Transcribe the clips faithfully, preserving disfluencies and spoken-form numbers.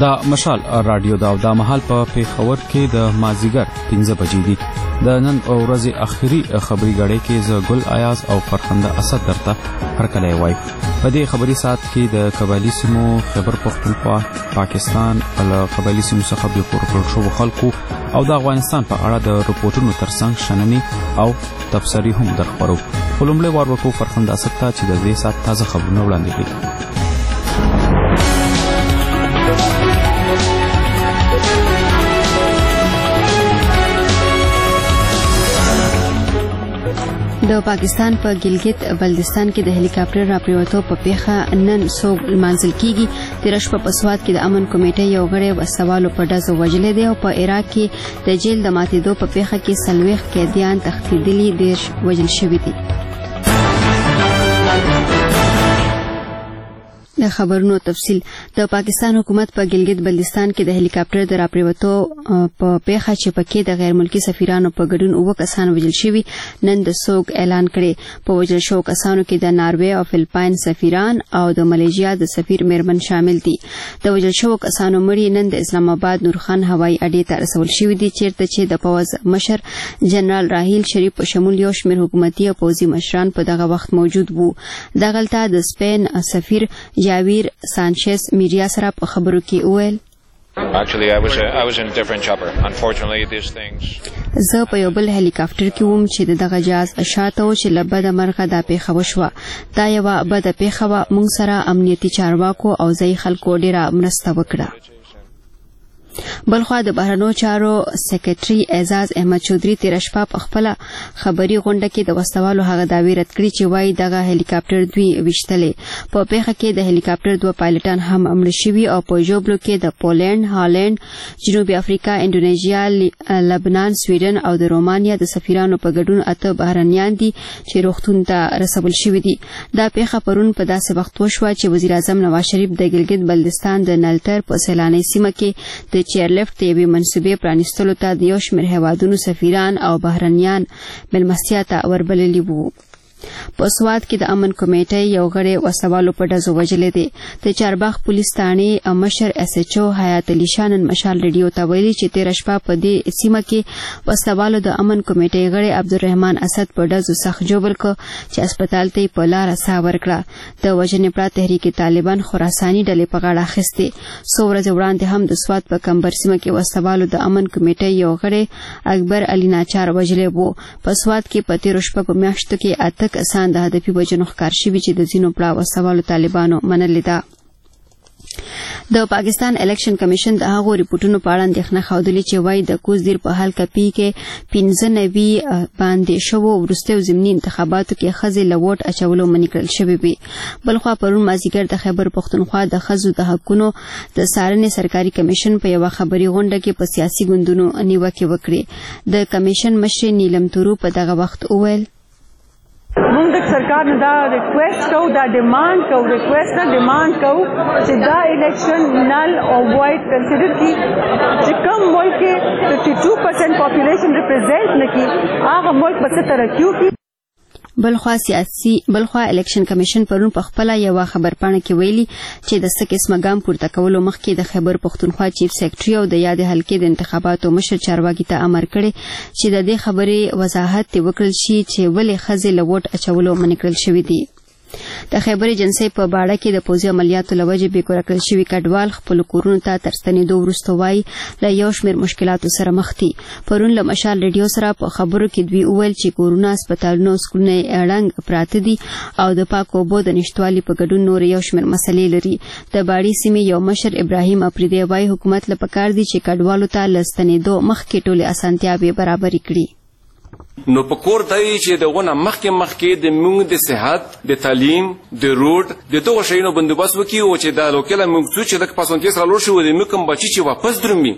دا مشال رادیو دا د محل په پیښور کې د مازیګر پنځه بجې دي. د نن ورځې اخیری خبري غړې کې ز ګل ایاز او فرخنده اسد درته هرکلی وای. په دې خبري سات کې د قبایلی سیمو خیبر پختونخوا پاکستان له قبایلی سیمو څخه د پورکړ شو خلکو او د افغانستان په اړه د رپورټونو ترڅنګ شننې او تبصرې هم درخبرو. ولومړی وار وکړو فرخنده اسد ته چې د دې سات تازه خبرونه وړاندې کړي. د پاکستان په ګلګت بلتستان کې د هلیکاپټر راپریوتو په پیښه نن سوب منځل کیږي. تیر شپه په سوات کې د امن کمیټې یو غړی وسوالو په ډزو وژلې دی او په عراق کې د جیل د ماتېدو په پیښه کې سلويخ قیدیان تښتېدلي دیرش وژل شوي دي. د خبرونو تفصیل. د پاکستان حکومت په ګلګت بلتستان کې د هلیکاپټر د راپریوتو په پیښه چې پکې د غیر ملکی سفیرانو په ګډون اوه کسان وژل شوي نن د سوګ اعلان کړي. په وژل شوو کسانو کې د ناروې او فلپاین سفیران او د ملیشیا د سفیر میرمن شامل دي. د وژل شوو کسانو مړي نن د اسلام آباد نورخان هوایي اډې ته رسول شوي دي چیرته چې د پوځ مشر جنرال راحیل شریف په شمول یو شمېر حکومتي او پوځي مشران په دغه وخت موجود وو. دغلته د سپین سفیر جاویر سانچز میډیا سره په خبرو کې وویل Actually, I was a, I was in a different chopper. Unfortunately, these things. زه په یو بل هلیکاپټر کې وم چې دغه جهاز شاته و چې له بده مرغه دا پیښه وشوه. دا یوه بده پیښه وه. موږ سره امنیتي چارواکو او ځایي خلکو ډېره مرسته وکړه. بلخوا د بهرنیو چارو سکرټري اعزاز احمد چودري تیر شپه په خپل خبري غونډه کې د وسوالو هغه دعوی رد کړي چې وایي دغه هلیکاپټر دوی وشتلې. په پیښه کې د هلیکاپټر دوه پایلټان هم مړه شوي او په جوبلو کې د پولند، هالند، جنوبي افریقا، انډونیزیا، لبنان، سویډن او د رومانیا د سفیرانو په ګډون اته بهرنیان دي چې روغتون ته رسول شوي دي. دا پیښه پرون په داسې وخت وشوه چې وزیر اعظم نواز شریف د ګلګت بلتستان د نلتر په سیلاني سیمه کې د چیرلیفټ د یوې منصوبې پرانیستلو ته د یو شمېر هیوادونو سفیران او بهرنیان مېلمستیا ته وربللي وو. په سوات کې د امن کمیټې یو غړی وسوالو په ډزو وژلی دی. د چارباغ پولیس تاڼې مشر ایس ایچ او حیات علي شاه نن مشال ریډیو ته ویلي چې تېره شپه په دې سیمه کې وسوالو د امن کمیټې غړی عبدالرحمان اسد په ډزو سخت ژوبل کړ چې هسپتال ته یې په لاره ساه ورکړه. د وژنې پړه تحریک طالبان خراساني ډلې په غاړه اخیستې. څو ورځې وړاندې هم د سوات په کمبر سیمه کې وسوالو د امن کمیټې یو غړی اکبر علي ناچار وژلی و. په سوات کې په تېرو شپه په میاشتو کې اته کسان د هدفي وژنو ښکار شوي چې د ځینو پړه وسوالو طالبانو منلې ده. د پاکستان الیکشن کمیشن د هغو ریپورټونو په اړه اندېښنه ښودلې چې وایي د کوزدیر په حل کپي کې پنځه نوي باندې شوو وروستیو ضمني انتخاباتو کې ښځې له ووټ اچولو منع کړل شوې وې. بلخوا پرون مازدیګر د خیبر پختونخوا د ښځو د حقونو د څارنې سرکاري کمیشن په یوه خبري غونډه کې په سیاسي ګوندونو نیوکې وکړې. د کمیشن مشرې نیلم تورو په دغه وخت وویل موږ د سرکار نه دا ریکویسټ کوو دا ډیمانډ کوو ریکویسټ نه ډیمانډ کوو چې دا الیکشن نل او وایډ کنسیډر کی چې کوم ملک کې ففٹی ٹو پرسنٹ پاپولیشن ریپرزینٹ نه کی هغه ملک به څه ترقی وکړي. بلخوا سیاسي بلخوا الیکشن کمیشن پرون په خپل یو خبرپاڼه کې ویلي چې د څه قسمه ګام پورته کولو مخکې د خیبر پختونخوا چیف سیکرټري او د یاد حلقې د انتخاباتو مشر چارواکي ته امر کړی چې د دې خبرې وضاحت وکړل شي چې ولې ښځې له ووټ اچولو منع کړل شوي دي. د خیبر ایجنسۍ په باړه کې د پوځي عملیاتو له وجې بېکوره کړل شوي کډوال خپلو کورونو ته تر ستنېدو وروسته وایي له یو شمېر مشکلاتو سره مخ دي. پرون له مشال ریډیو سره په خبرو کې دوی وویل چې کورونه، هسپتالونه او سکولونه یې ړنګ پراته دي او د پاکو اوبو د نشتوالي په ګډون نور یو شمېر مسلې لري. د باړې سیمې یو مشر ابراهیم اپریدی وایي حکومت له پکار دي چې کډوالو ته له ستنېدو مخکې ټولې اسانتیاوې برابرې کړي. نو په کور دی چې دغونه مخکې مخکې د موږ د صحت، د تعلیم، د روډ د دغو شیانو بندوبست وکړي او چې دا لوکله موږ څو چې لږ پاسونتیز رالوړ شوي د موږ کوم بچي چې واپس درومي.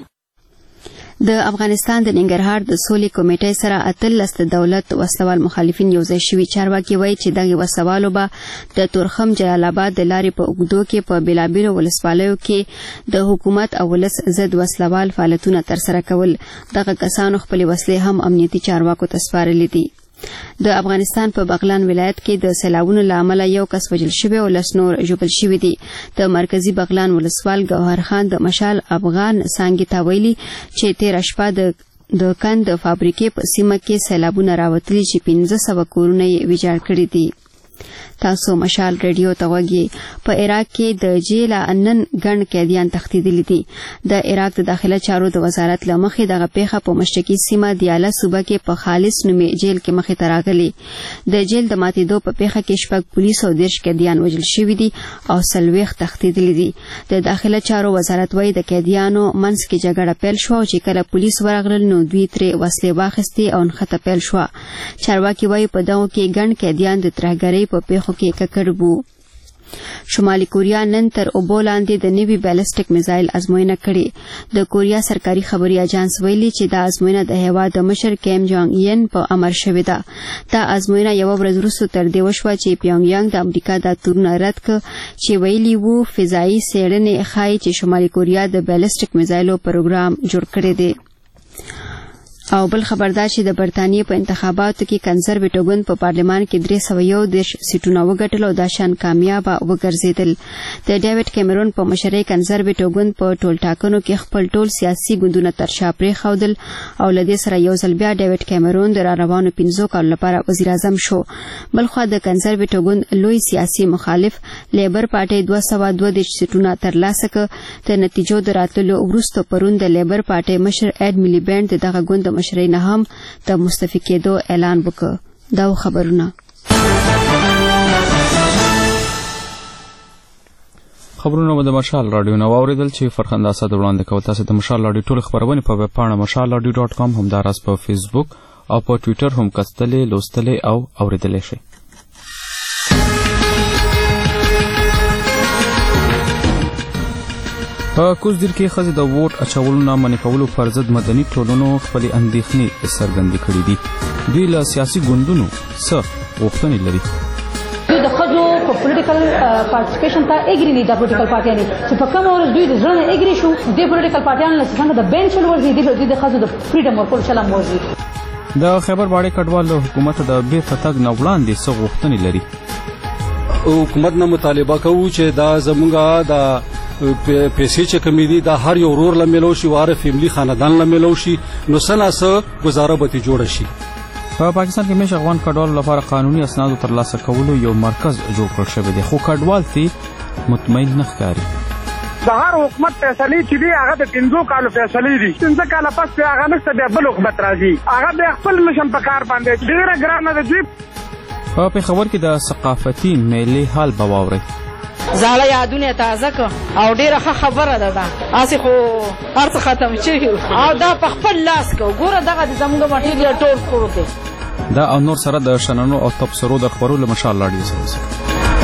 د افغانستان د ننګرهار د سولې کمیټې سره اتلس د دولت وسلوال مخالفین یوځای شوي. چارواکي وایي چې دغه وسوالو به د تورخم جلال آباد د لارې په اوږدو کې په بېلابېلو ولسوالیو کې د حکومت او ولس ضد وسلوال فعالیتونه ترسره کول. دغه کسانو خپلې وسلې هم امنیتي چارواکو ته سپارلې دي. د افغانستان په بغلان ولایت کې د سیلابونو له امله یو کس وژل شوی او لس نور ژوبل شوي دي. د مرکزی بغلان ولسوال ګوهر خان د مشال افغان څانګې ته ویلي چې تېره شپه د د کند فابریکې په سیمه کې سیلابونه راوتلي چې پنځه سوه کورونه یې ویجاړ کړي دي. تاسو مشال ریډیو ته وګورئ. په عراق کې د جیل نن ګڼ قیدیان تښتېدلي دي. د عراق د داخله چارو د وزارت له مخې دغه پیښه په مشرقي سیمه دیاله صوبه کې په خالص نومي جیل کې مخې ته راغلي. د جیل د ماتېدو په پیښه کې شپږ پولیس او دېرش قیدیان وژل شوي دي او څلوېښت تښتېدلي دي. د داخله چارو وزارت وایي د قیدیانو منځ کې جګړه پیل شوه او چې کله پولیس ورغلل نو دوی ترې وسلې واخیستې او نښته پیل شوه. چارواکي وایي په دغو کې ګڼ قیدیان د ترهګرۍ په پیښو کې ککړ وو. شمالي کوریا نن تر اوبو لاندې د نوي بیلسټیک میزایل ازموینه کړې. د کوریا سرکاري خبري اجانس ویلي چې دا ازموینه د هیواد د مشر کیم جونګ یین په امر شوې ده. دا ازموینه یو ورځ وروسته تر دې وشوه چې پیونګ یانګ د امریکا د تورونه رد کړ چې ویلي وو فضایي څېړنې ښایي چې شمالي کوریا د بیلسټیک میزایلو پروګرام جوړ کړی دی. او بل خبردار چې د برتانیې په انتخاباتو کې کنزرویټو ګوند په پارلمان کې درې سوه یو دېرش سیټونه وګټل او دا شان کامیابه وګرځېدل. د ډیوډ کیمرون په مشرۍ کنزرویټو ګوند په ټول ټاکنو کې خپل ټول سیاسي ګوندونه تر شا پرېښودل او له دې سره یو ځل بیا ډیوډ کیمرون د راروانو پنځو کالو لپاره وزیر اعظم شو. بلخوا د کنزرویټو ګوند لوی سیاسي مخالف لیبر پارټۍ دوه سوه دوه دېرش سیټونه ترلاسه کړ. د نتیجو د راتللو وروسته پرون د لیبر پارټۍ مشر ایډ میلیبینډ د دغه ګوند مشرۍ نه هم د مستعفي کېدو اعلان وکړ. دا خبرونه خبرونه د مشال رادیو نو اوریدل چې فرخنده اسد وړاندې کوي. تاسو د مشال رادیو ټول خبرونه په ویب پاڼه مشال رادیو ډاټ کام هم داراز په فیسبوک او په ټوئیټر هم کتلې لوستلې او اوریدلې شئ. په کوزدیر کې ښځې د ووټ اچولو نه منع کولو پر ضد مدني ټولنو خپلې اندېښنې څرګندې کړې دي. دوی له سیاسي ګوندونو څه غوښتنې لري؟ دوی د ښځو په پولیټیکل پارټیسپیشن ته اګري دي. د پولیټیکل پارټیانې چې په کومه ورځ دوی د زړه نه اګري شو دې پولیټیکل پارټیانو له څنګه د بین چل ورځي دوی د ښځو د فریډم ورکول چلم ورځي. د خیبر باړې کډوال له حکومت د بیرته تګ نه وړاندې څه غوښتنې لري؟ حکومت نه مطالبه کوو چې دا زمونږ د پیسې چې کمی دي دا هر یو ورور له میلو شي واره فیملی خاندان له میلو شي نو سناسه گزاره به جوړ شي. په پاکستان کې مشه افغان کډوالو لپاره قانوني اسناد ترلاسه کولو یو مرکز جوړ کړل شوی دی خو کډوال تی مطمئن نه ښکاري. د هر حکومت فیصلې چې دی هغه د پنځو کالو فیصلې دي. پنځه کاله پس هغه نشته بیا بل حکومت راځي هغه بیا خپل مشن په کار باندې ډېره ګرانه ده. دوی په پېښور کې د ثقافتي میلې حال به واورئ. زاړه یادونه تازه کړ او ډیره ښه خبره ده. دا اسې خو هر څه ختم شوي او دا په خپل لاس کې ګوره دغه د زموږ مټیریل ټول کړو دی. دا او نور سره د شننو او تبصرو د خبرو له مشال رادیو سره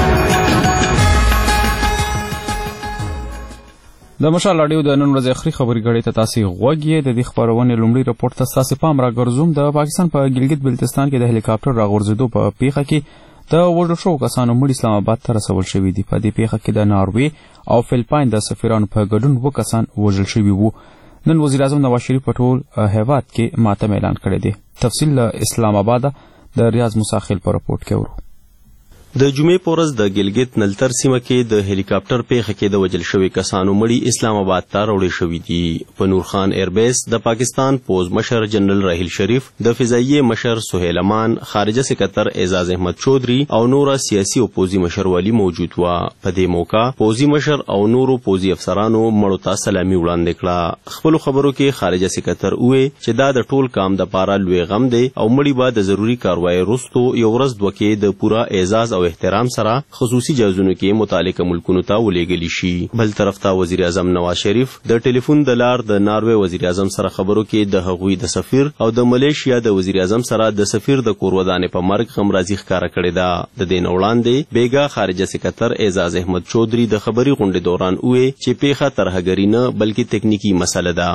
د مشال رادیو د نن ورځې اخري خبري غړي ته تاسو غوږی د دې خبرونه لومړی رپورټ ته تاسو پام راګرځوم. د پاکستان په ګلګت بلتستان کې د هلیکاپټر راغورځېدو په پیښه کې د وژل شوو کسانو مړي اسلام آباد ته رسول شوي دي. په دې پیښه کې د ناروې او فلپاین د سفیرانو په ګډون اووه کسان وژل شوي وو. نن وزیر اعظم نواز شریف په ټول هیواد کې ماتم اعلان کړی دی. تفصیل له اسلام آباد د ریاض مساخیل په رپورټ کې ورو. د جمعې په ورځ د ګلګت نلتر سیمه کې د هلیکاپټر پیښه کې د وژل شوي کسانو مړي اسلام آباد ته راوړل شوي دي. په نورخان ایربیس د پاکستان پوز مشر جنرال راهیل شریف، د فضائیه مشر سہیل امان، خارجه سکرټر اعزاز احمد چودھری او نور سیاسي او پوزي مشروالی موجود و. په دې موقع پوزي مشر او نورو پوزي افسرانو مړو ته سلامي وړاندې کړه. خپل خبرو کې خارجه سکرټر وویل چې دا د ټول کام د پاره لوی غم دی او مړي به د ضروري کاروایی وروسته یو ورځ دوه کې د پورا اعزاز او احترام سره خصوصي جهازونو کې متعلقه ملکونو ته ولېږلی شي. بل طرف ته وزیر اعظم نواز شریف د ټلیفون د لار د ناروې وزیر اعظم سره خبرو کې د هغوی د سفیر او د ملیشیا د وزیر اعظم سره د سفیر د کور ودانې په مرګ غمرازي ښکاره کړې ده. د دې نه وړاندې بیګا خارجه سکرټر اعزاز احمد چودھری د خبري غونډې دوران وویل چې پیښه ترهګري نه بلکې تکنیکی مسله ده.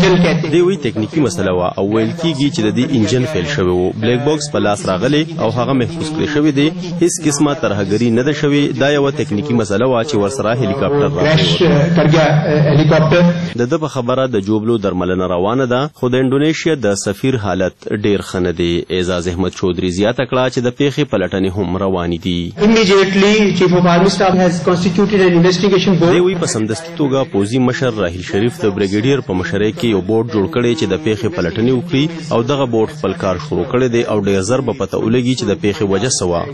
دوی وایي تکنیکی مسله وه او ویل کېږي چې د دې انجن فیل شوی و، بلیک باکس په لاس راغلی او هغه هغه محفوظ کړی شوی دی. هیڅ قسمه ترهګري نه ده شوې. دا یو ټکنیکی مسله وه چې ورسره هلیکاپټر راغلی. د ده په خبره د جوبلو درملنه روانه ده، خو د انډونیشیا د سفیر حالت ډیر ښه نه دی. اعزاز احمد چودھری زیاته کړه چې د پیښې پلټنې هم روانې دي. دی وایي په سمدستي توګه پوځي مشر راحیل شریف د بریګیډیر په مشرۍ کې یو بورډ جوړ کړی چې د پیښې پلټنې وکړي او دغه بورډ خپل کار شروع کړی دی او ډیر ژر به پته ولګي چې د پیښې وجه څه وه.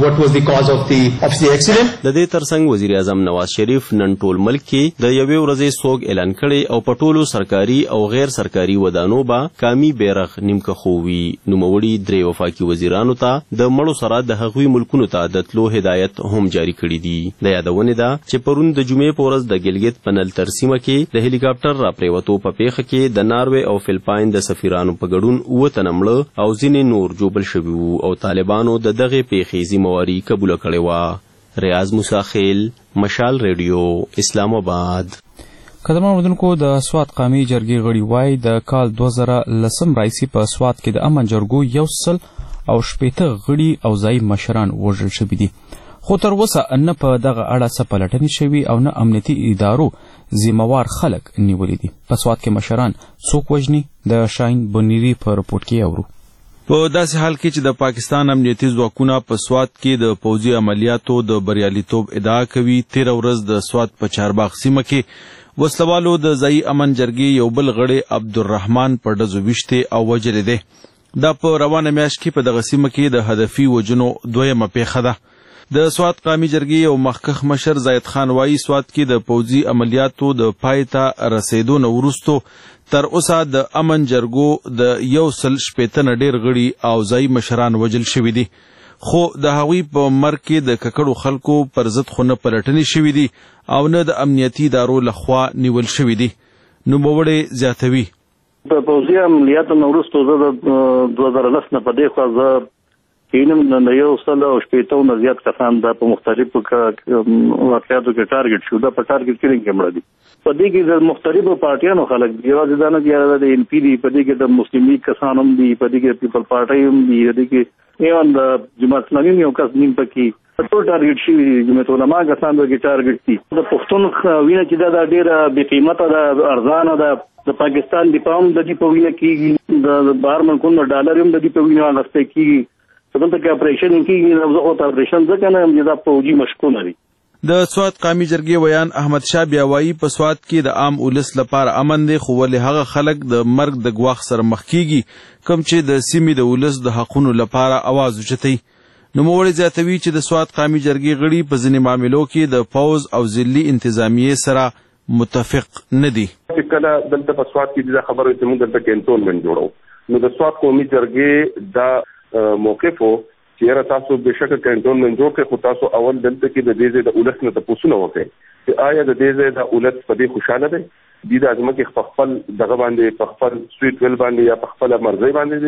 د دې ترڅنګ وزیر اعظم نواز شریف نن ټول ملک کې د یوې ورځې سوګ اعلان کړی او په ټولو سرکاري او غیر سرکاري ودانو به قامي بیرغ نیمکخو وي. نوموړي درې وفاقي وزیرانو ته د مړو سره د هغوی ملکونو ته د تلو هدایت هم جاری کړي دي. د یادونې ده چې پرون د جمعې په ورځ د ګلګت په نلتر سیمه کې د هلیکاپټر راپریوتو په پیښه کې د ناروې او فلپاین د سفیرانو په ګډون اووه تنه مړه او ځینې نور جوبل شوي وو او طالبانو د دغې پیښې ذمهواري قبوله کړې وه. ریاض موسی خیل، مشال ریډیو، اسلام آباد. قدرمن اوریدونکو، د سوات قومي جرګې غړي وایي د کال دوه زره لسم راهیسې په سوات کې د امن جرګو یو سل او شپېته غړي او ځایي مشران وژل شوي دي، خو تر اوسه نه په دغه اړه څه پلټنې شوي او نه امنیتي ادارو ذمهوار خلک نیولي دي. په سوات کې مشران څوک وژني؟ د شاهین بنيري په رپورټ کې اورو. په داسې حال کې چې د پاکستان امنیتي ځواکونه په سوات کې د پوځي عملیاتو د بریالیتوب ادعا کوي، تېره ورځ د سوات په چارباغ سیمه کې وسلوالو د ځایي امن جرګې یو بل غړی عبدالرحمن په ډزو ویشتې او وژلی دی. دا په روانه میاشت کې په دغه سیمه کې د هدفي وژنو دویمه پیښه ده. د سوات قومي جرګې یو مخکښ مشر زاید خان وایي سوات کې د پوځي عملیاتو د پای ته رسېدو نه وروستو تر اوسه د امن جرګو د یو سل شپېته نه ډېر غړي او ځایي مشران وژل شوي دي، خو د هغوی په مرګ کې د ککړو خلکو پر ضد خو نه پلټنې شوي دي او نه د امنیتي ادارو لخوا نیول شوي دي. نوموړی زیاتوي د پوځي عملیاتو نه وروستو زه د دوه زره لس نه په دې خوا زه کینم د یو سل او شپېتو نه زیات کسان دا په مختلفو واقعاتو کې ټارګټ شو. دا په ټارګټ کلینګ کې مړه دي. په دې کې د مختلفو پارټیانو خلک دي، یوازې دا نه دي د ایم پی دي، په دې کې د مسلم لیگ کسان هم دي، په دې کې پیپل پارټۍ هم دي، په دې کې ایون د جماعت اسلامي یو کس نیم پکې ټول ټارګټ شوي دي. جمعیت علما کسان پکې ټارګټ دي. د پښتون وینه چې دا ډېره بې قیمته ده، ارزانه ده. د پاکستان دفاع هم د دې په وینه کېږي، د بهر ملکونو ډالر هم د دې په وینه اخیستل کېږي. دلته کې اپریشن کېږي، زه خو اپریشن ځکه نه یم چې دا پوځي مشکونه دي. د سوات قومي جرګې ویان احمد شاه بیا وایي په سوات کې د عام اولس لپاره امن دی، خو ولې هغه خلک د مرګ د ګواښ سره مخ کېږي کوم چې د سیمې د اولس د حقونو لپاره اواز اوچتوي. نوموړی زیاتوي چې د سوات قومي جرګې غړي په ځینې معاملو کې د پوځ او ضلعي انتظامیې سره متفق نه دي. کله دلته په سوات کې دا خبره چې موږ دلته کینټونمنټ جوړو، نو د سوات قومي جرګې دا موقف وو چې یاره تاسو بېشکه کینټونمنټ جوړ کړئ، خو تاسو اول دلته کې د دې ځای د اولس نه تپوسونه وکړئ چې آیا د دې ځای د اولس په دې خوشحاله دی؟ دوی د ځمکې په خپل دغه باندې په خپل سټریټ ویل باندې یا په خپله مرضۍ باندې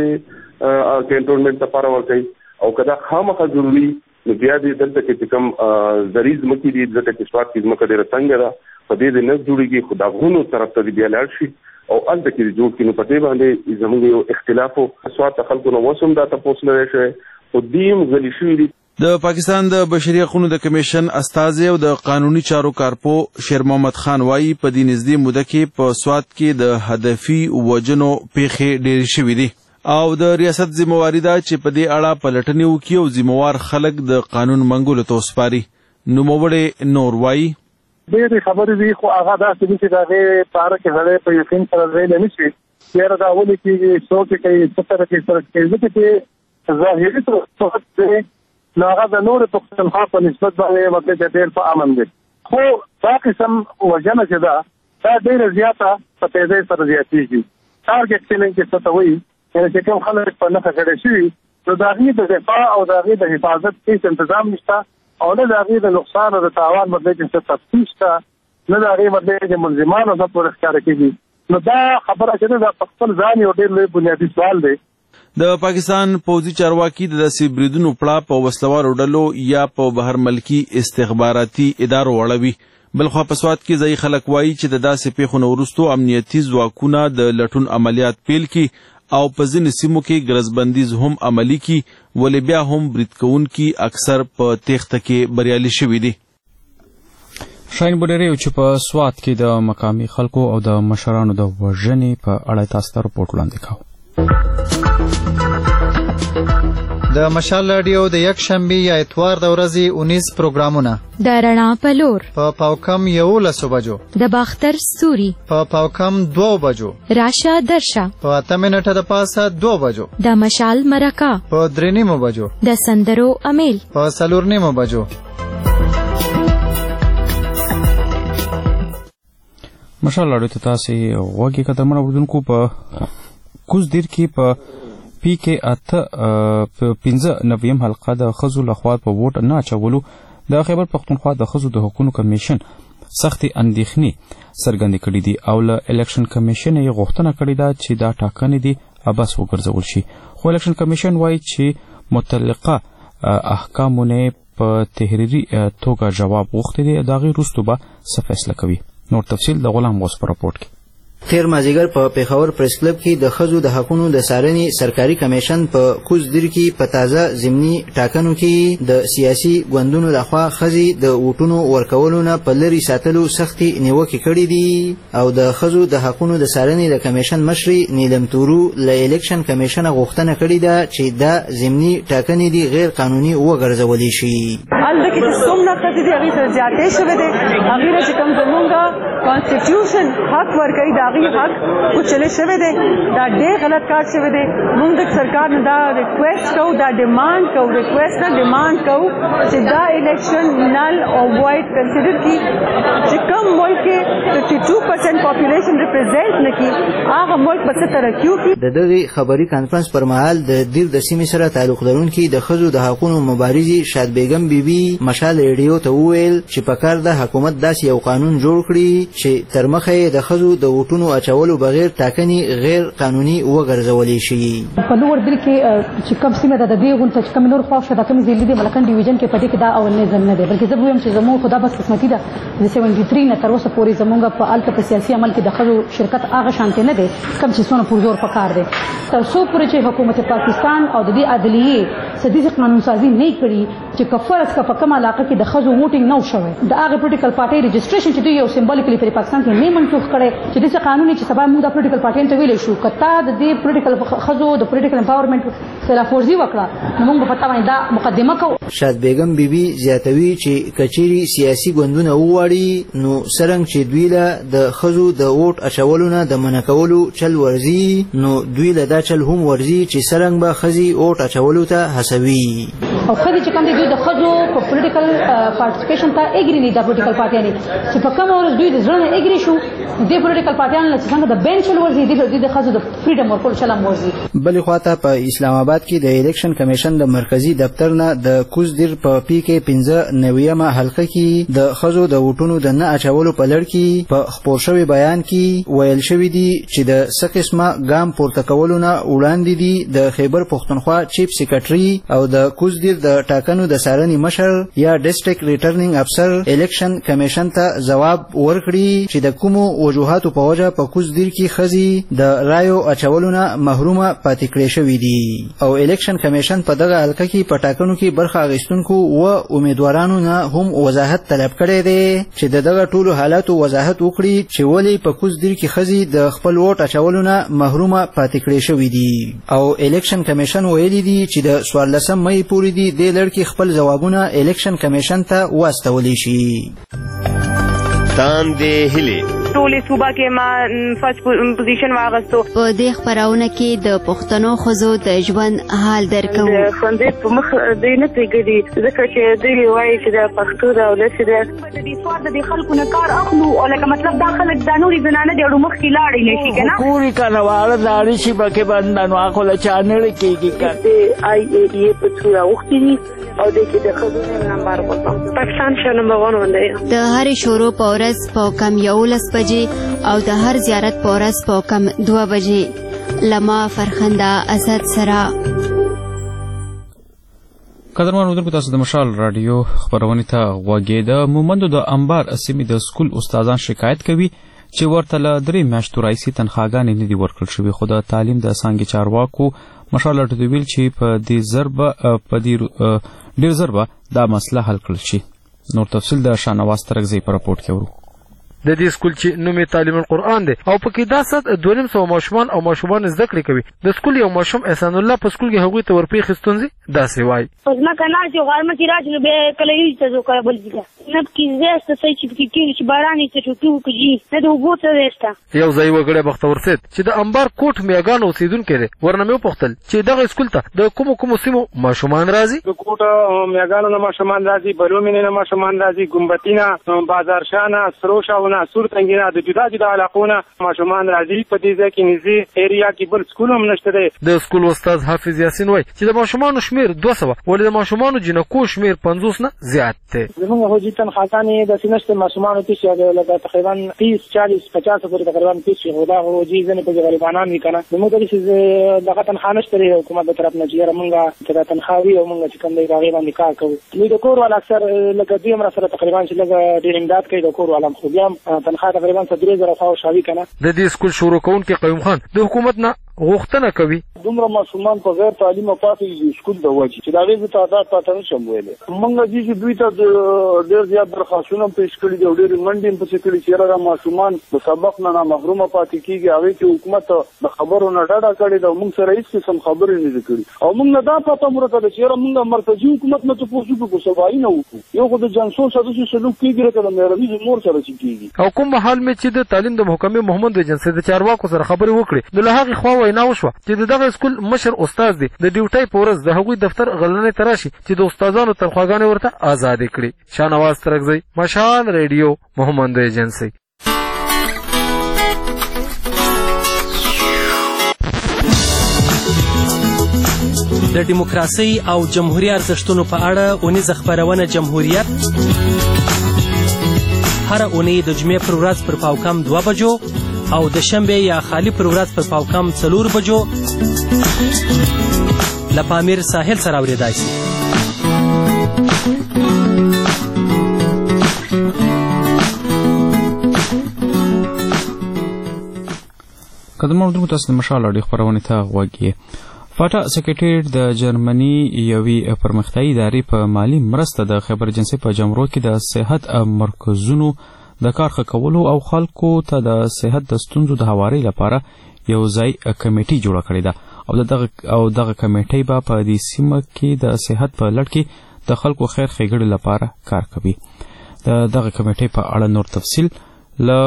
کینټونمنټ لپاره ورکوي، او که دا خامخا ضروري نو بیا دې دلته کې چې کوم زرعي ځمکې دي، ځکه چې سوات کې ځمکه ډېره تنګه ده، په دې دې نه جوړېږي، خو د غرونو طرف ته دې بیا لاړ شي او هلته کې دې جوړ کړي. نو په دې باندې زموږ یو اختلاف و. سوات د خلکو نه اوس هم دا تپوس نه دی شوی، خو دوی هم غلي شوي دي. د پاکستان د بشري حقوقو د کمیشن استازی او د قانوني چارو کارپو شیر محمد خان وایي په دې نږدې موده کې په سوات کې د هدفي وژنو پیښې ډېرې شوي دي او د ریاست ذمهواري ده چې په دې اړه پلټنې وکړي او ذمهوار خلک د قانون منګولو ته وسپاري. نوموړی نور وایي ډېرې خبرې دي، خو هغه داسې دي چې د هغې په اړه کې سړی په یقین سره ویلی نه شي. یاره دا ولې کېږي، څوک یې کوي، څه سره کې سره کوي، ځکه چې ظاهري صورت دی نو هغه د نورو پښتونخوا په نسبت باندې مطلب چې ډېر په امن دی، خو دا قسم وژنه چې ده دا ډېره زیاته په تیزۍ سره زیاتېږي. ټارګټ کلینګ کې څه ته وایي، یعنې چې کوم خلک په نښه کړی شوي نو د هغې د دفاع او د هغې د حفاظت هېڅ انتظام نشته او نه د هغې د نقصان او د تاوان مطلب چې څه تفتیش شته، نه د هغې مطلب چې ملزمانو ته پورې ښکاره کېږي. نو دا خبره چې ده دا په خپل ځان یو ډېر لوی بنیادي سوال دی. د پاکستان پوځي چارواکي د داسې بریدونو پړه په وسلوالو ډلو یا په بهر ملکي استخباراتي ادارو اړوي. بلخوا په سوات کې ځایي خلک وایي چې د داسې پیښو نه وروستو امنیتي ځواکونه د لټون عملیات پیل کړي او په ځینې سیمو کې ګرځبندیز هم عملی کی ولې بیا هم برید کوونکي اکثر په تیښته کې بریالي شوي دي. شاین بډری چې په سوات کې د مقامي خلکو او د مشرانو د وژنې په اړه تاسو ته رپورټ وړاندې کوو. د مشال رادیو د یک شنبه یا اتوار د ورځې اونیس پروګرامونه د رڼا په لور په پاوکم یولس بجو، د باختر ستوري په پاوکم دو بجو، راشه درشه په اته منټه د پاسه دو بجو، د مشال مرکه په درې نیمو بجو، د سندرو امیل په څلور نیمو بجو. مشال رادیو ته تاسو غوږی قدرمن اوریدونکو په کوز دیر کې په پی کې اته پنځه نویم حلقه د ښځو لخوا په ووټ نه اچولو د خیبر پښتونخوا د ښځو د حقوقو کمیشن سختې اندېښنې څرګندې کړي دي او له الیکشن کمیشن یې غوښتنه کړې ده چې دا ټاکنې دي ابس وګرځول شي، خو الیکشن کمیشن وایي چې متعلقه احکامو نه په تحریري توګه جواب غوښتی دی، د هغې وروسته به څه فیصله کوي. نور تفصیل د غلام غوث په راپورټ کې. تیر مازیګر په پیښور پریس کلب کې د ښځو د حقوقو د څارنې سرکاري کمیشن په کوز دیر کې په تازه ضمني ټاکنو کې د سیاسي ګوندونو لخوا ښځې د ووټونو ورکولو نه په لرې ساتلو سختې نیوکې کړې دي او د ښځو د حقوقو د څارنې د کمیشن مشرې نیلم تورو له الیکشن کمیشن غوښتنه کړې ده چې دا ضمني ټاکنې دي غیر قانوني وګرځولې شي. هلته کې چې څومره ښځې دي هغې ته زیاتې شوې دی، هغې نه چې کوم زمونږ کانسټیټیوشن حق ورکوي د هغې حق کچلې شوی دی، دا ډېر غلط کار شوی دی. موږ د سرکار نه دا ریکویسټ کوو، دا ډیمانډ کوو، ریکویسټ نه ډیمانډ کوو چې دا الیکشن نل او وایډ کنسیډر کړي چې کوم ملک کې ففټي ټو پرسنټ پاپولیشن ریپرزینټ نه کړي هغه ملک به څه ترقي وکړي. د دغې خبري کانفرنس پر مهال د دیر د سیمې سره تعلق لرونکي د ښځو د حقوقو مبارزې شاد بیګم بیبي مشال ریډیو ته وویل چې پکار د حکومت داسې یو قانون جوړ کړي چې تر مخه یې د ښځو د ووټونو اچولو بغیر ټاکنې غیر قانوني وګرځولې شي. په لوړ دل کې چې کوم سیمه ده د دې غونډه چې کوم نور خواښه د کوم ضلع د ملکن ډیویژن کې پدې کې دا اولنې ځل نه دی، بلکې زه وایم چې زموږ خدا بس قسمتي ده د سیونټي تھری نه تر اوسه پورې زموږ په الته په سیاسي عمل کې د ښځو شرکت هغه شانتي نه دی کوم چې څونه پرزور پکار دی. تر څو پورې چې حکومت پاکستان او د دې عدلیې سدیزي قانون سازي نه کړي چې کفرت کا په کوم علاقه کې د ښځو ووټینګ نه شوی، د هغه پولیټیکل پارټي رجسټریشن چې دوی یو سمبولیکلی په پاکستان کې نه منسوخ کړي چې د قانوني چې سبا موږ د پولیټیکل پارټي ته ویلې شو کته د دې پولیټیکل ښځو د پولیټیکل امپاورمنت خلاف ورزي وکړه نو موږ په تاوان دا مقدمه کوو. شاد بیگم بیبي زیاتوي چې کچيري سیاسي ګوندونه وواړي نو سرنګ چې دوی له د ښځو د ووټ اچولو نه د منع کولو چل ورزي نو دوی له دا چل هم ورزي چې سرنګ به ښځې ووټ اچولو ته هڅوي. او ښځې چې کوم دي دوی د ښځو په پولیټیکل پارټیسپیشن ته اګری نه د پولیټیکل پارټیانې چې په کوم ورځ دوی د زړه نه اګری شو د پولیټیکل پارټیانو چې څنګه د بین چل ورزي د ښځو د فریډم ورکول چلم ورزي. بلې خواته په اسلام آباد کې د الیکشن کمیشن د مرکزی دفتر نه د کوز دیر په پی کې پنځه نویمه حلقه کې د ښځو د ووټونو د نه اچولو په لړ کې په خپور شوي بیان کې ویل شوي دي چې د څه قسمه ګام پورته کولو نه وړاندې دي د خیبر پښتونخوا چیف سیکرټري او د کوز دیر د ټاکنو د څارنې مشر یا ډسټریکټ ریټرنینګ افسر الیکشن کمیشن ته ځواب ورکړي چې د کومو وجوهاتو په وجه په کوز دیر کې ښځې د رایو اچولو نه محرومه پاتې کړې شوي دي او الیکشن کمیشن په دغه حلقه کې په ټاکنو کې برخه اخیستونکو و امیدوارانو نه هم وضاحت طلب کړی دی چې د دغه ټولو حالاتو وضاحت وکړي چې ولې په کوز دیر کې ښځې د خپل ووټ اچولو نه محرومه پاتې کړې شوي دي او الیکشن کمیشن ویلي دي چې د څوارلسم مۍ پورې دي دې لړ کې خپل ځوابونه الیکشن کمیشن ته واستولی شي. تاندې هیلې ټولې صوبه کې ما فرست پوزیشن واغستو. په دې خپرونه کې د پښتنو ښځو د ژوند حال درکو. د ښوونځي په مخ دوی نه پرېږدي ځکه چې دوی وایي چې د پښتو د اولس د دې سواد د خلکو نه کار اخلو او لکه مطلب دا خلک د نورې زنانه د اړو مخکې لاړې نه شي که نه پورې کنهواله لاړې شي پکې بندانو هغو له چا نړې کېږي که د آی ای ډي اې په څو راوښتي دي او دې کې د ښځو نمبر وکړم پاکستان شو نمبر ون باندې د هرې شروع په ورځ په کم یولس بجې او د هر زیارت په ورځ په کم دوه بجې لما فرخنده اسد سره. قدرمن اورېدونکو تاسو د مشال رادیو خپرونې ته غوږی. د مومندو د انبار سیمې د سکول استادان شکایت کوي چې ورته له درې میاشتو راهیسې تنخواګانې نه دي ورکړل شوې، خو د تعلیم د څانګې چارواکو مشال لاټو ویل چې په دې ضربه په دې ډېر ضربه دا مسله حل کړل شي. نور تفصیل د شاهنواز ترکزی په راپورټ کې ورو. د دې سکول چې نوم یې تعلیم القرآن دی او پکې دا سات دوه نیم سوه ماشومان او ماشومان زده کړې کوي. د سکول یو ماشوم احسان الله په سکول کې هغوی ته ورپېښې ستونزې داسې وایي. په ځمکه ناست یو غرمه چې راشي نو بیا کله یو ته ځو کله بل ځای نه پکې ځای شته څه چې پکې کېږي چې باران یې څه ټوټې وکړي نه د اوبو څه ځای شته. یو ځای وګړی بختور سید چې د انبار کوټ میاګانو اوسېدونکی دی، ورنه مې وپوښتل چې دغه سکول ته د کومو کومو سیمو ماشومان راځي. د کوټ میاګانو نه ماشومان راځي، بلومینې نه ماشومان راځي، ګمبتي نه، بازارشاه نه، سروشاو نه، سورتنګي نه، د جدا جدا علاقونه ماشومان راځي. په دې ځای کې نږدې ایریا کې بل سکول هم نشته دی. د سکول استاد حافظ یاسین وایي چې د ماشومانو شمېر دوه سوه ولې د ماشومانو جنکو شمېر پنځوس نه زیات دی. زموږ حاجي تنخواګانې داسې نشته، ماشومانو کې چې لکه تقریبا تیس چالیس پچاس پورې تقریبا تیس شي، خو دا حاجي ځینې پکې غریبانان وي که نه. زموږ داسې دغه تنخوا نشته دی حکومت د طرف نه چې یاره مونږ چې دا تنخوا وي او مونږ چې کوم دی په هغې باندې کار کوو. دوی د کور والا اکثر لکه دوی هم راسره تقریبا چې لږ ډېر امداد کوي د کور والا، خو بیا هم تنخوا تقریبا څه درې زره خوا شاوي که نه. د دې سکول شروع کوونکی قیوم خان د حکومت نه غوښتنه کوي دومره ماشومان په غیر تعلیمه پاتې دي سکول د وجې چې د هغې زه تعداد پاته نشم ویلی. موږ دي چې دوی ته ډېر زیات درخواستونه هم پیش کړي دي او ډېرې منډې هم پسې کړي چې یاره دا ماشومان د سبق نه نامحرومه پاتې کېږي. هغې کې حکومت د خبرو نه ډډه کړې ده او موږ سره هېڅ قسم خبرې نه دي کړي او موږ نه دا پته مو راته ده چې یاره موږ مرکزي حکومت نه تپوس وکړو خو سبایي نه وکړو. یو خو د جنسو سره داسې سلوک کېږي لکه د مهروي زمور سره چې کېږي. او کوم مهال مې چې د تعلیم د محکمې محمد وجنسي د چارواکو سره خبرې وکړې نو له هغې خوا وینا وشوه چې د دغه سکول مشر استاد دی د ډیوټۍ په ورځ د هغوی دفتر غلنۍ ته راشي چې د استادانو تنخواګانې ورته آزادې کړي. شاهنواز ترکزی، مشال ریډیو، محمد ایجنسی. د دیموکراسۍ او جمهوري ارزښتونو په اړه اونیزه خپرونه جمهوریت هره اونۍ د جمعې پر ورځ پر پاوکم دوه بجو او د شنبې یا خالی پر ورځ پر پاوکم څلور بجو له پامیر ساحل سره اورېدای شي. قدرمن اورېدونکو تاسو د مشال راډیو خپرونې ته غوږ یې. فاټا سکرټریټ د جرمني یوې پرمختیایي ادارې په مالي مرسته د خیبر ایجنسۍ په جمرود کې د صحت مرکزونو د کار ښه کولو او خلکو ته د صحت د ستونزو د هوارۍ لپاره یو ځای کمیټې جوړه کړې ده او دغه او دغه کمیټې به په دې سیمه کې د صحت په لړ کې د خلکو خیر ښېګړې لپاره کار کوي. د دغه کمیټې په اړه نور تفصیل له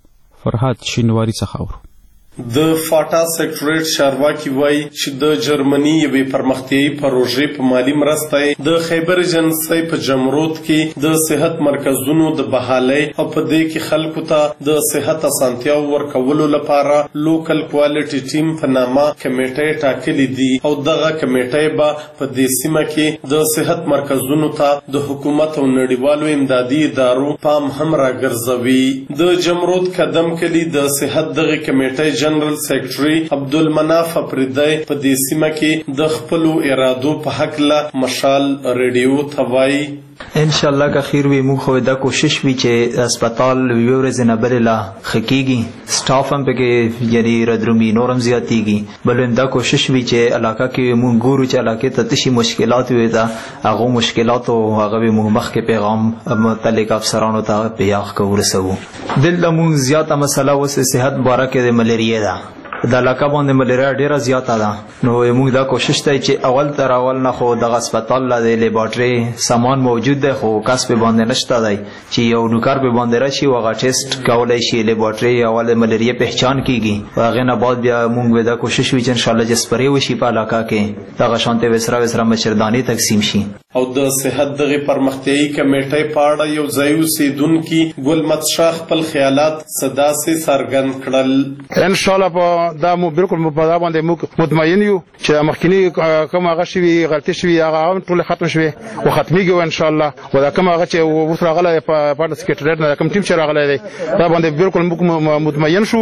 فرهاد شینواري څخه اورو. د فاټا سکرټریټ چارواکي وایي چې د جرمني یوې پرمختیایي پروژې په مالي مرسته د خیبر ایجنسۍ په جمرود کې د صحت مرکزونو د بحالۍ او په دې کې خلکو ته د صحت اسانتیاو ورکولو لپاره لوکل کوالټي ټیم په نامه کمیټې ټاکلې دي او دغه کمیټې به په دې سیمه کې د صحت مرکزونو ته د حکومت او نړیوالو امدادي ادارو پام هم راګرځوي. د جمرود قدم کلی د صحت دغه کمیټې جنرال سیکرټري عبدالمناف افریدی په دې سیمه کې د خپلو ارادو په هکله مشال ریډیو ته وایي ان شاء الله که خیر وي موږ خو دا کوشش وي چې هسپتال یو ورځ نه بلې لا ښه کېږي، سټاف هم پکې یعنې ردرومي نور هم زیاتېږي. بل هم دا کوشش وي چې علاقه کې موږ ګورو چې علاقې ته تشي مشکلات وي دا هغو مشکلاتو هغه به موږ مخکې پیغام متعلق افسرانو ته په یاغ کې ورسوو. دلته موږ زیاته مسله اوس صحت باره کې د ملیریا ده. د علاقه باندې ملیریا ډیره زیاته ده نو موږ دا کوشش دی چې اول تر اول نه خو دغه هسپتال لا د لیبارټري سامان موجود دی خو کس په باندې نشته دی چې یو نوکر په باندې راشي او هغه ټیسټ کولای شي لیبارټري اول ملیریا پہچان کیږي. هغه نه بعد بیا موږ دا کوشش وکړو چې ان شاء الله چې سپری وشي په علاقه کې دغه شانته وسره وسره مشردانی تقسیم شي. او د صحت دغه پرمختیایي کمیټې په اړه یو ځای اوسیدونکي ګل مت شاه خپل خیالات صدا سي څرګند کړل. ان شاء الله دا مو بالکل په دا باندې مطمئن یو چې مخکینی کوم هغه شی غلطي شوی هغه هم ټول ختم شوی او ختميږي ان شاء الله. ودا کوم هغه چې وسره غلې په پارت سکرټریټ نه کوم ټیم چې راغلی دی دا باندې بالکل مطمئن شو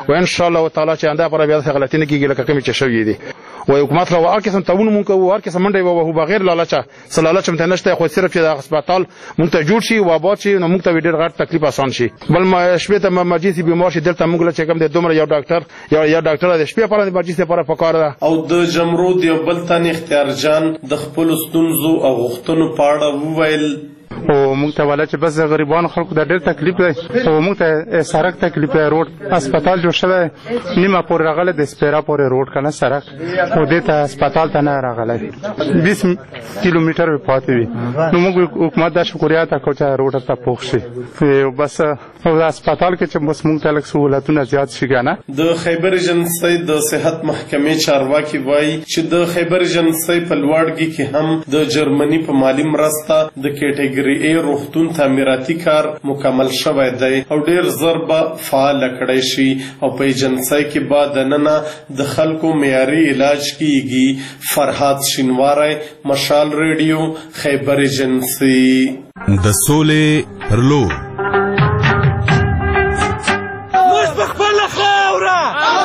و ان شاء الله تعالی چې انده پر بیا غلطی نه کیږي لکه کوم چې شوې دي و حکومت را هر قسم تاون مونږ کوو هر قسم منډه وو بغیر لالچا سلالچ مت نشته خو صرف چې د هسپتال مونږ ته جوړ شي و آباد شي نو مونږ ته ډېر غټ تکلیف آسان شي بل ما شپه ته مرجنسي بیمار شي دلته مونږ له چې کوم د دومره یو ډاکټر یا یا ډاکټر د شپې پر د مرجنسي پر پکار ده او د جمرود یو بل تن اختیار جان د خپل ستونزو او غوښتنو په اړه وویل او موږ ته ولا چې بس غریبانو خلکو د ډېر تکلیف دی او موږ ته سړک تکلیف دی روډ هسپتال جوړ شوی نیمه پورې راغلی د سپیرا پورې روډ کنه سړک او دې ته هسپتال ته نه راغلی بیس کیلومتر پاتې وي نو موږ حکومت دا شکریا ته کوو چې روډ ته پوښ شي بس او هسپتال کې چې بس موږ ته لږ سهولتونه زیات شي کنه د خیبر ایجنسۍ د صحت محکمې چارواکي وایي چې د خیبر ایجنسۍ په لوړګي کې هم د جرمني په مالی مرسته د کیټګوري ای روغتون تعمیراتي کار مکمل شوی دی او ډیر زر به فعال کړی شي او په ایجنسۍ کې بعد ننه د خلکو معیاري علاج کیږي فرحات شینواری مشال ریډیو خیبر ایجنسۍ د سولې پر لور موږ په خپله خاوره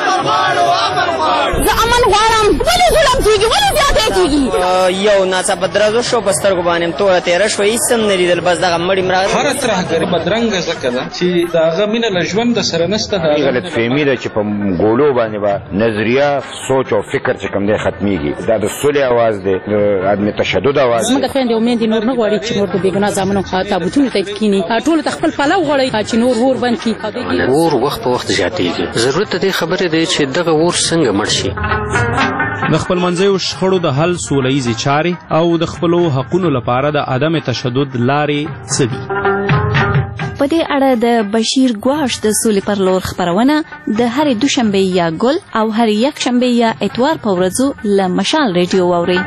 زه امن غواړم ولې ظلم کېږي ولې زیاتی کېږي یو ناڅاپه درزو شو په سترګو باندې م توره تېره شوه هېڅ هم نه لیدل بس دغه مړي م راغلل هره ترهګري بدرنګه ځکه ده چې د هغه مینه له ژوند د سره نشته غلطفهمي ده چې په ګوړو باندې به نظریه سوچ او فکر چې کوم دی ختمیږي دا د سولې اواز دی د عدم تشدد اواز دی زموږ خویندې او میندې نور نه غواړي چې نور د بېګناه زامنو تابوتونو ته کښېني ټولو ته خپل پلو غواړئ چې نور اور بند کړي اور وخت په وخت زیاتېږي ضرورت د دې خبرې دی چې دغه اور څنګه مړ شي د خپلمنځیو شخړو د حل سوله ییزې چارې او د خپلو حقونو لپاره د عدم تشدد لارې څه دي په دې اړه د بشیر ګواش د سولې پر لور خپرونه د هرې دوشنبې یا ګل او هرې یکشنبې یا اتوار په ورځو له مشال ریډیو واورئ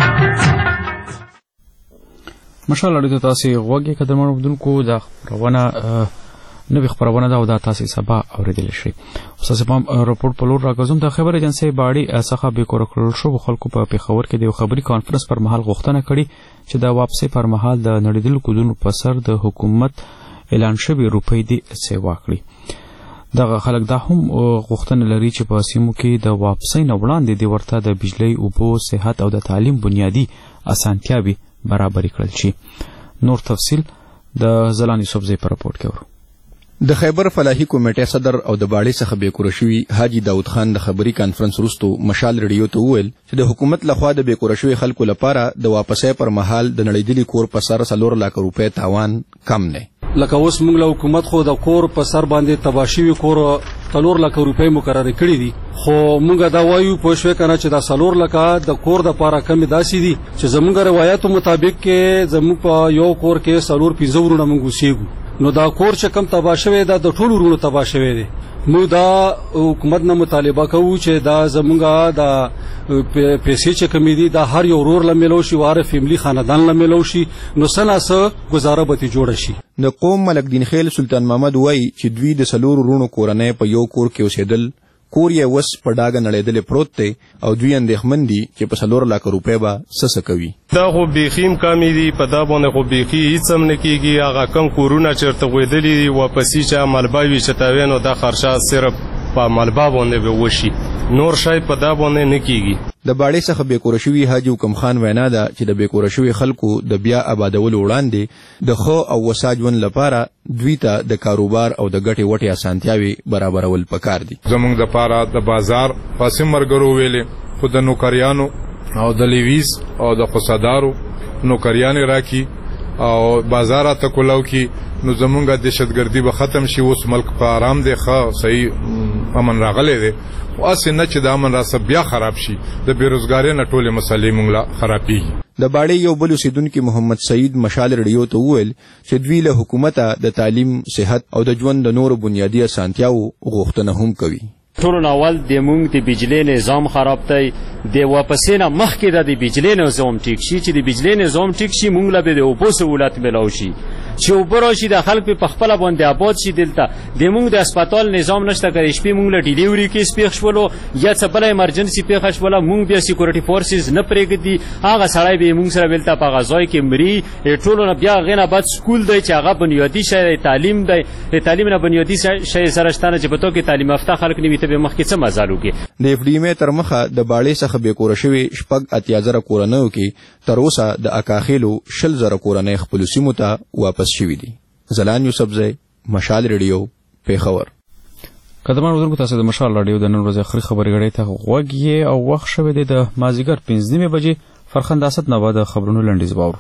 مشال ریډیو ته تاسې غوږ یې قدرمنو اورېدونکو دا خپرونه نوې خپرونه ده او دا تاسې سبا اورېدلی شئ ستاسې پام راپورټ په لور راګرځوم د خیبر ایجنسۍ باړې څخه بېکوره کړل شوو خلکو په پېښور کې د یو خبري کانفرنس پر مهال غوښتنه کړې چې د واپسۍ پر مهال د نړېدلو کودونو په سر د حکومت اعلان شوي روپۍ دې سیوا کړي دغه خلک دا هم غوښتنه لري چې په سیمو کې د واپسۍ نه وړاندې دې ورته د بجلۍ اوبو صحت او د تعلیم بنیادي اسانتیاوې برابرې کړل شي نور تفصیل د زلان یوسفزۍ په راپورټ کې ورو د خیبر فلاحي کمیټې صدر او د باړې څخه بېکوره شوي حاجي داود خان د خبري کانفرنس وروستو مشال ریډیو ته وویل چې د حکومت لخوا د بېکوره شوي خلکو لپاره د واپسۍ پر مهال د نړېدلي کور په سر څلور لاکه روپۍ تاوان کم دی لکه اوس موږ له حکومت خو د کور په سر باندې تباه شوي کور څلور لکه روپۍ مقررې کړي دي خو موږ دا وایو پوه شوې که نه چې دا څلور لکه د کور دپاره کمې داسې دي چې زموږ روایاتو مطابق کې زموږ په یو کور کې څلور پنځه وروڼه موږ اوسېږو نو دا کور چې کم تباه شوی دا د ټولو وروڼو تباه شوی دی موږ دا حکومت نه مطالبه کوو چې دا زموږ دا پیسې چې کمې دي دا هر یو ورور له میلو شي هر فیملي خاندان له میلو شي نو څه ناڅه ګزاره به ترې جوړه شي د قوم ملک دین خیل سلطان محمد وایي چې دوی د څلورو وروڼو کورنۍ په یو کور کې اوسېدل کور یې اوس په ډاګه نړېدلې پروت دی او دوی اندېښمن دي چې په څلور لاکه روپۍ به څه څه کوي دا خو بیخي م کمې دي په دا باندې خو بیخي هېڅ هم نه کېږي هغه کم کورونه چېرته غوېدلي دي واپسي چې ملبه وي چې ته وې نو دا خرچه صرف په ملبه باندې به وشي نور شی په دا باندې نه کېږي د باړې څخه بېکوره شوي حاجي حکم خان وینا ده چې د بېکوره شوي خلکو د بیا آبادولو وړاندې د ښه او وسا ژوند لپاره دوی ته د کاروبار او د ګټې وټې اسانتیاوې برابرول پکار دي زموږ دپاره د بازار پاسې مرګرو ویلې خو د نوکریانو او د لیویز او د قصدارو نوکریانې راکي او بازار ته کولاو کی نو زمونږه دهشتګردي به ختم شي اوس ملک په آرام دی ښه صحیح امن راغلی دی خو هسې نه چې د امن راسه بیا خراب شي د بېروزګارۍ نه ټولې مسلې موږ له خرابېږي د باړې یو بل اوسېدونکي محمد سعید مشال ریډیو ته وویل چې دوی له حکومته د تعلیم صحت او د ژوند د نورو بنیادي اسانتیاوو غوښتنه هم کوي ټولو نه اول د موږ د بجلۍ نظام خراب دی د واپسې نه مخکې د بجلۍ نظام ټیک شي چې د بجلۍ نظام ټیک شي موږ له به د اوبو سهولت میلاو شي چې اوبه راشي د خلک په خپل باندې آباد شي. دلته د موږ د هسپتال نظام نشته، که شپې موږ له ډیلیوري کیس پیښ شولو یا څه بله ایمرجنسي پیښه شوله، موږ بیا سیکورټي فورسز نه پرېږدي، هغه سړی به موږ سره بلته په هغه ځای کې مري. ټولو نه بیا هغې نه بعد سکول دی چې هغه بنیادي شی دی، تعلیم دی. د تعلیم نه بنیادي شی سره شته نه چې په تو کې تعلیم یافته خلک نه وي، ته به مخکې څه مزال وکړي. د اف ډي ایم ای تر مخه د باړې څخه بې کوره شوي شپږ اتیا زره کورنیو کې تر اوسه د اکاخیلو شل زره کورنۍ خپلو سیمو ته واپس شوي دي. ځلان یوسفزی، مشال ریډیو، پیښور. قدرمن اورونکو، تاسو د مشال راډیو د نن ورځې اخري خبرې غړې ته غوږ یې او وخت شوی دی د مازدیګر پنځه نیمې بجې. فرخنده اسد نه بعد خبرونو لنډیز واورو.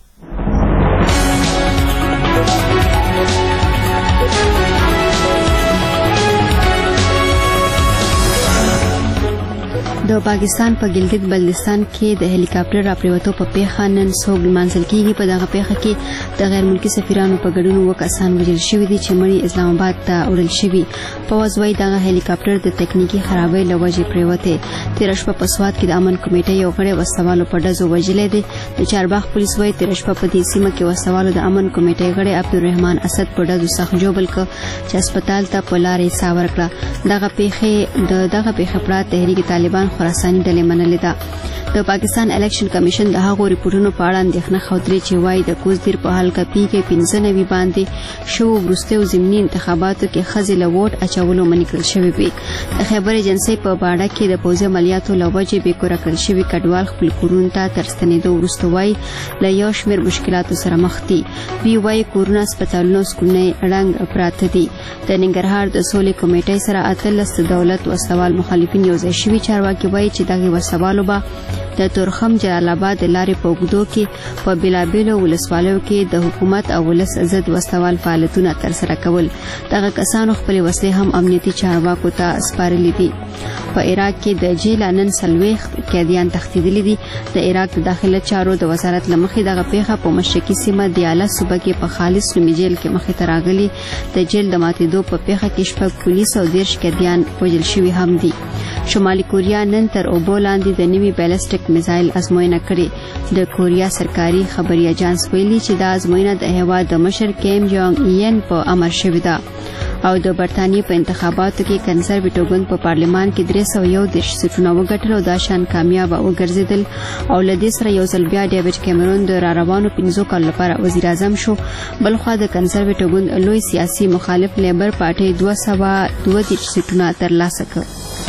د پاکستان په ګلګت بلتستان کې د هلیکاپټر راپریوتو په پیښه نن سوګ لمانځل کیږي. په دغه پیښه کې د غیر ملکي سفیرانو په ګډون اووه کسان وژل شوي دي چې مړي اسلام آباد ته وړل شوي. پوځ وايي دغه هلیکاپټر د تکنیکي خرابۍ له وجې پریوتی. تېره شپه په سوات کې د امن کمیټې یو غړی وسوالو په ډزو وژلی دی. د چارباغ پولیس وايي تېره شپه په دې سیمه کې وسوالو د امن کمیټې غړی عبدالرحمن اسد په ډزو سخت ژوبل کړ چې هسپتال ته په لارې ساه ورکړه. دغه پیښې د دغه پیښې پړه تحریک طالبان خراساني ډلې منلې ده. د پاکستان الیکشن کمیشن د هغو ریپورټونو په اړه اندېښنه ښودلې چې وایي د کوزدیر په حلقه پي کې پنځه نوي باندې شوو وروستیو ضمني انتخاباتو کې ښځې له ووټ اچولو منع کړل شوې وې. د خیبر ایجنسۍ په باډه کې د پوځي عملیاتو له وجې بېکوره کړل شوي کډوال خپل کورونو ته تر ستنېدو وروسته وایي له یو شمېر مشکلاتو سره مخ دي. دوی وایي کورونه، هسپتالونه، سکولونه ړنګ پراته دي. د ننګرهار د سولې کمیټې سره اتلس د دولت وسوال مخالفین یوځای شوي. چارواکي وایي چې دغې وسوالو به د تورخم جلال آباد د لارې په اوږدو کې په بېلابېلو ولسوالیو کې د حکومت او ولس ضد وسوال فعالیتونه ترسره کول. دغه کسانو خپلې وسلې هم امنیتي چارواکو ته سپارلې دي. په عراق کې د جیله نن څلوېښت قیدیان تښتېدلي دي. د عراق د داخله چارو د وزارت له مخې دغه پیښه په مشرقي سیمه دیاله صوبه کې په خالص نومي جیل کې مخې ته راغلي. د جیل د ماتېدو په پیښه کې شپږ پولیس او دېرش قیدیان وژل شوي هم دي. شمالي کوریا نن تر اوبو لاندې د نوي بیلسټیک میزایل ازموینه کړې. د کوریا سرکاري خبري اجانس ویلي چې دا ازموینه د هېواد د مشر کیم جونګ این په امر شوې ده. او د برتانیې په انتخاباتو کې کنزرویټیو ګوند په پارلمان کې درې سوه یو دېرش سیټونه وګټل او دا شان کامیابه وګرځېدل. او له دې سره یو ځل بیا ډیوډ کیمرون د راروانو پنځو کالو لپاره وزیر اعظم شو. بلخوا د کنزرویټیو ګوند لوی سیاسي مخالف لیبر پارټۍ دوه سوه دوه دېرش سیټونه ترلاسه کړل.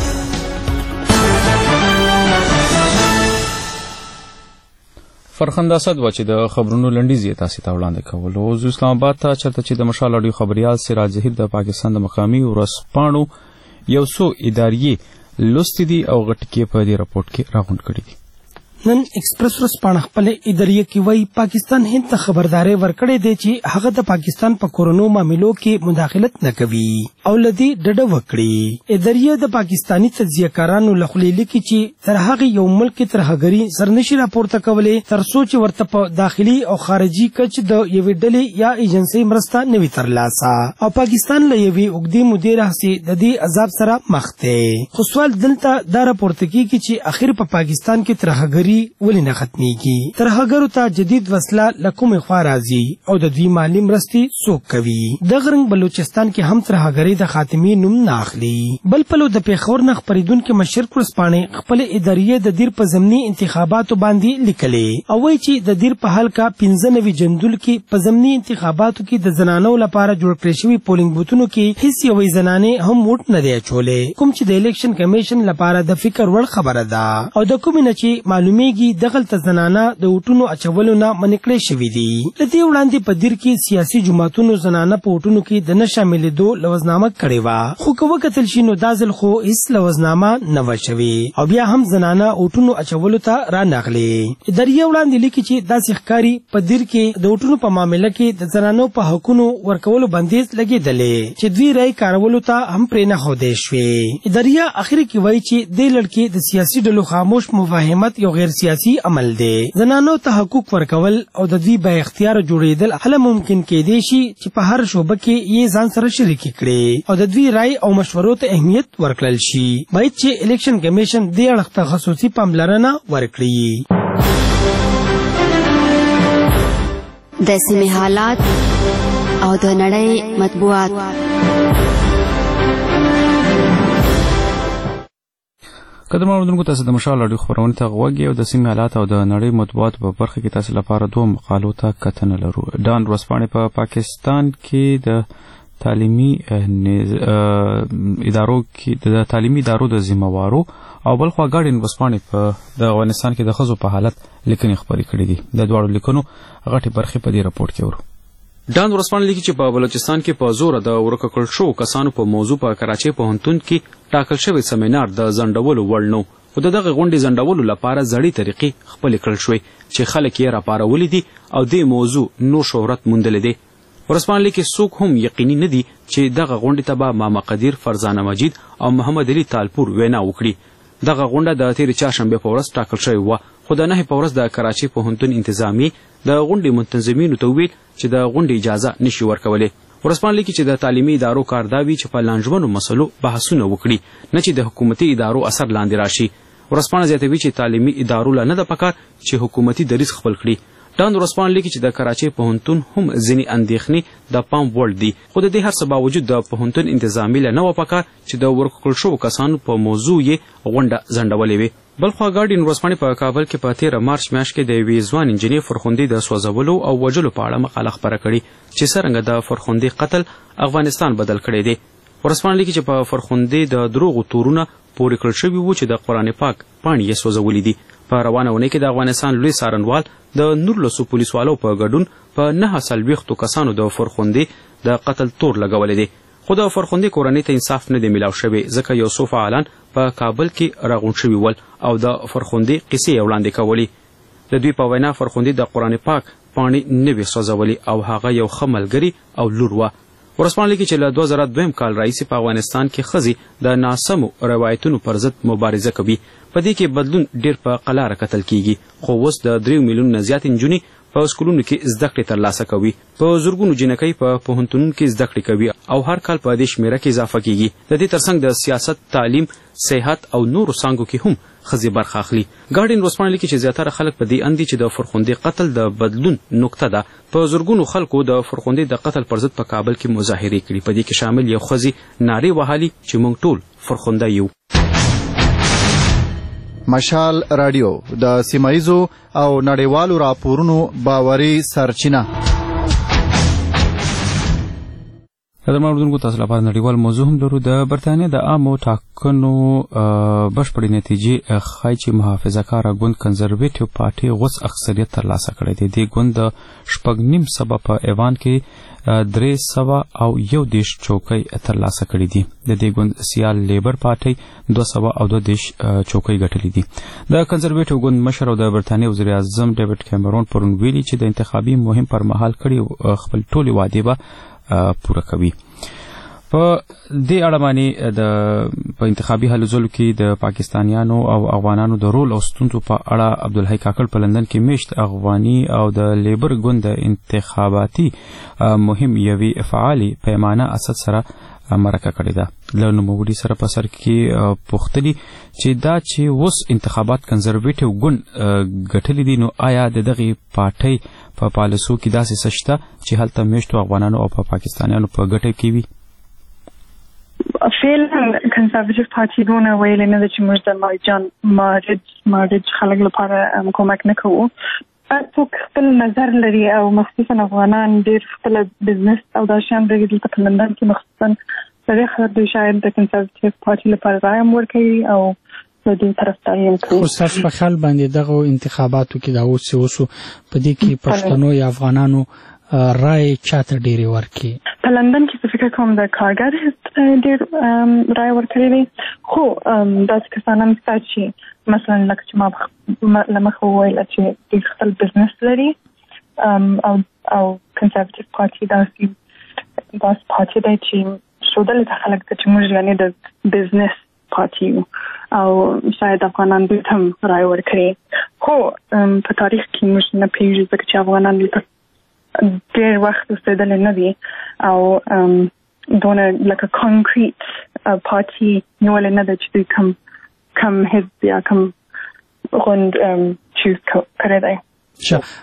فرخنده اسد و چې د خبرونو لنډیز یې تاسې ته وړاندې کول. اوس اسلام آباد ته چېرته چې د مشال راډیو خبریال سراج ظهیر د پاکستان د مقامي ورځپاڼو یو څو اداریې لوستې دي او غټکې په دې راپورټ کې راغونډ کړي دي. نن ایکسپریس ورځپاڼه خپلې اداریې کې وایي پاکستان هند ته خبرداری ورکړې دی چې هغه د پاکستان په کورونو معاملو کې مداخلت نه کوي او له دې ډډه وکړي. اداریې د پاکستاني تجزیه کارانو له خولې لیکي چې تر هغې یو ملک کې ترهګري سر نشي راپورته کولی تر څو چې ورته په داخلي او خارجي کچ د یوې ډلې یا ایجنسۍ مرسته نه وي ترلاسه او پاکستان له یوې اوږدې مودې راهیسې د دې عذاب سره مخ دی. خو سوال دلته دا راپورته کېږي چې اخر په پاکستان کې ترهګري ولې نه ختمیږي؟ ترهګرو ته جدید وسله له کومې خوا راځي او د دوی مالي مرستې څوک کوي؟ دغه رنګ بلوچستان کې هم ترهګرۍ د خاتمې نوم نه اخلي. بل پلو د پېښور نه خپرېدونکې مشرق ورځپاڼې خپلې اداریې د دیر په ضمني انتخاباتو باندې لیکلې او وایي چې د دیر په حلقه پنځه نوي جندول کې په ضمني انتخاباتو کې د زنانو لپاره جوړ کړی شوي پولینګ بوتونو کې هیڅ یوې زنانې هم ووټ نه دی اچولی، کوم چې د الیکشن کمیشن لپاره د فکر وړ خبره ده او د کومې نه چې معلومې دغلته زنانه د ووټونو اچولو نه منع کړې شوي دي. له دې وړاندې په دیر کې سیاسي جماعتونو زنانه په ووټونو کې د نه شاملېدو لوظنامه کړې وه، خو که وکتل شي نو دا ځل خو هېڅ لوظنامه نه وه شوې او بیا هم زنانه ووټونو اچولو ته رانغلې. اداریې وړاندې لیکي چې داسې ښکاري په دیر کې د ووټونو په معامله کې د زنانو په حقونو ورکولو بندیز لګېدلی چې دوی رایې کارولو ته هم پرې نه ښودی شوې. اداریه اخر کې وایي چې دې لړ کې د سیاسي ډلو خاموش مفاهمت یو غیر سیاسي عمل دی. زنانو ته حقوق ورکول او د دوی با اختیار جوړېدل هله ممکن کېدی شي چې په هر شعبه کې یې ځان سره شریکې کړي او د دوی رای او مشورو ته اهمیت ورکړل شي. باید چې الیکشن کمیشن دې اړخ ته خصوصي پاملرنه ورکړي. د سیمې حالات او د نړۍ مطبوعات. قدرمن اوریدونکو، تاسو د مشال اړیکو خبرونه ته غوږی او د سیمې حالات او د نړۍ مطبوعات په برخه کې تاسو لپاره دوه مقالو ته کتنه لرو. ډان ورځپاڼې په پا پاکستان کې د تعلیمي ادارو کې د تعلیمي ادارو د ذمہوارو او بلخوا ګاډین ورځپاڼې په د افغانستان کې د ښځو په حالت لیکنې خبرې کړې دي. د دواړو لیکنو غټې برخې په دې راپورټ کې ورو. ډان ورځپاڼه لیکي چې په بلوچستان کې په زور د ورکه کړل شو کسانو په موضوع په کراچۍ پوهنتون کې ټاکل شوی سیمینار د ځنډولو وړ نه و، خو د دغه غونډې ځنډولو لپاره زړې طریقې خپلې کړل شوې چې خلک یې راپارولي دي او دې موضوع نور شهرت موندلی دی. ورځپاڼه لیکي څوک هم یقیني نه دي چې دغه غونډې ته به ماما قدیر، فرزانه مجید او محمد علي تالپور وینا وکړي. دغه غونډه د تېرې چهارشنبې په ورځ ټاکل شوې وه، خو د نهې په ورځ د کراچۍ پوهنتون انتظامي د غونډې منتظمینو ته وویل چې د غونډې اجازه نشي ورکولی. ورځپاڼه لیکي چې د تعلیمي ادارو کار دا وي چې په لانجمنو مسلو بحثونه وکړي، نه چې د حکومتي ادارو اثر لاندې راشي. ورځپاڼه زیاتوي چې تعلیمي ادارو له نه ده پکار چې حکومتي دریځ خپل کړي. ډان ورځپاڼه لیکي چې د کراچۍ پوهنتون هم ځینې اندېښنې د پام وړ دي، خو د دې هر څه باوجود د پوهنتون انتظامي له نه وه پکار چې د ورکړل شوو کسانو په موضوع یې غونډه ځنډولې وي. بلخوا ګاډین ورځپاڼې په کابل کې په تېره مارچ میاشت کې د یوې ځوان انجینر فرخندې د سوځولو او وژلو په اړه مقاله خپره کړې چې څرنګه د فرخندې قتل افغانستان بدل کړی دی. ورځپاڼه لیکي چې په فرخندې د دروغو تورونه پورې کړل شوي وو چې د قرآن پاک پاڼې یې سوځولي دي. په روانه اونۍ کې د افغانستان لوی څارنوال د نورلسو پولیسوالو په ګډون په نهه څلوېښتو کسانو د فرخندې د قتل تور لګولی دی، خو د فرخندې کورنۍ ته انصاف نه دی میلاو شوی ځکه یو څو فعالان په کابل کې راغونډ شوي ول او د فرخندې قصې یې وړاندې کولې. د دوی په وینا فرخندې د قرآن پاک پاڼې نه وې سوځولې او هغه یو ښه ملګري او لور وه. ورځپاڼه لیکي چې له دوه زره دویم کال راهیسې په افغانستان کې ښځې د ناسمو روایتونو پر ضد مبارزه کوي. په دې کې بدلون ډېر په قلاره کتل کیږي، خو اوس د دریو میلیونو نه زیات نجونې په سکولونو کې زده کړې ترلاسه کوي. په زرګونو جینکۍ په پوهنتونونو کې زده کړې کوي او هر کال په دې شمېره کې اضافه کیږي. د دې ترڅنګ د سیاست، تعلیم، صحت او نورو څانګو کې هم ښځې برخه اخلي. ګاډین ورځپاڼه لیکي چې زیاتره خلک په دې اند دي چې د فرخندې قتل د بدلون نقطه ده. په زرګونو خلکو د فرخندې د قتل پر ضد په کابل کې مظاهرې کړي، په دې کې شامل یو ښځې نارې وهلي چې موږ ټول فرخنده یو. مشال رادیو د سیمایزو او نړیوالو راپورونو باوري سرچینه. قدرمن اوریدونکو، تاسو لپاره نړیوال موضوع هم لرو. د برتانیې د عامو ټاکنو بشپړې نتیجې ښایي چې محافظه کاره ګوند کنزرویټیو پارټي غوڅ اکثریت ترلاسه کړی دی. دې ګوند د شپږ نیم سوه په ایوان کې درې سوه او یو دېرش چوکۍ ترلاسه کړي دي. د دې ګوند سیال لیبر پارټۍ دوه سوه او دوه دېرش چوکۍ ګټلې دي. د کنزرویټیو ګوند مشر او د برتانیې وزیر اعظم ډیوډ کیمرون پرون ویلي چې د انتخابي مهم پر مهال کړي خپل ټولې وعدې به پوره کوي. په دې اړه باندې د په انتخابي هلو ځلو کې د پاکستانیانو او افغانانو د رول او ستونزو په اړه عبدالحی کاکړ په لندن کې میشت افغاني او د لیبر ګوند د انتخاباتي مهم یوې فعالي پیمانه اسد سره مرکه کړې ده. له نوموړي سره په سر کې پوښتلي چې دا چې اوس انتخابات کنزرویټیو ګوند ګټلي دي، نو آیا د دغې پارټۍ په پالیسو کې داسې څه شته چې هلته میشتو افغانانو او په پاکستانیانو په ګټه کې وي؟ فعلا کنزرویټیو پارټي دونه ویلې نه ده چې موږ د مارجان مارج مارج خلک لپاره کومک نه کوو. څوک خپل نظر لري او مخصوصا افغانان ډېر خپل بزنس او دا شیان لري. دلته په لندن کې مخصوصا سړی خلک دوی شاید د کنزرویټیو پارټي لپاره رای هم ورکوي او د دې طرفداري هم کوي. خو ستاسو په خیال باندې دغه انتخاباتو کې دا اوس اوسو په دې کې پښتنو یا افغانانو رای چاته ډېرې ورکړي؟ په لندن کې فکر کوم د کارګر ډېر رای ورکړي دي، خو داسې کسان هم شته چې مثلا لکه چې ما له مخه وویل چې دوی خپل بزنس لري او او کنزرویټیو پارټي داسې داسې پارټي دی چې ښودلې ته خلک ته چې موږ یعنې د بزنس پارټي یو او شاید افغانان دوی ته هم رای ورکړي. خو په تاریخ کې موږ نه پوهېږو ځکه چې افغانان دلته ډېر وخت اوسېدلی نه دي او دونه لکه کانکریټ پارټي نیولې نه ده چې دوی کوم کوم حزب یا کوم غوند چوز کړی دی.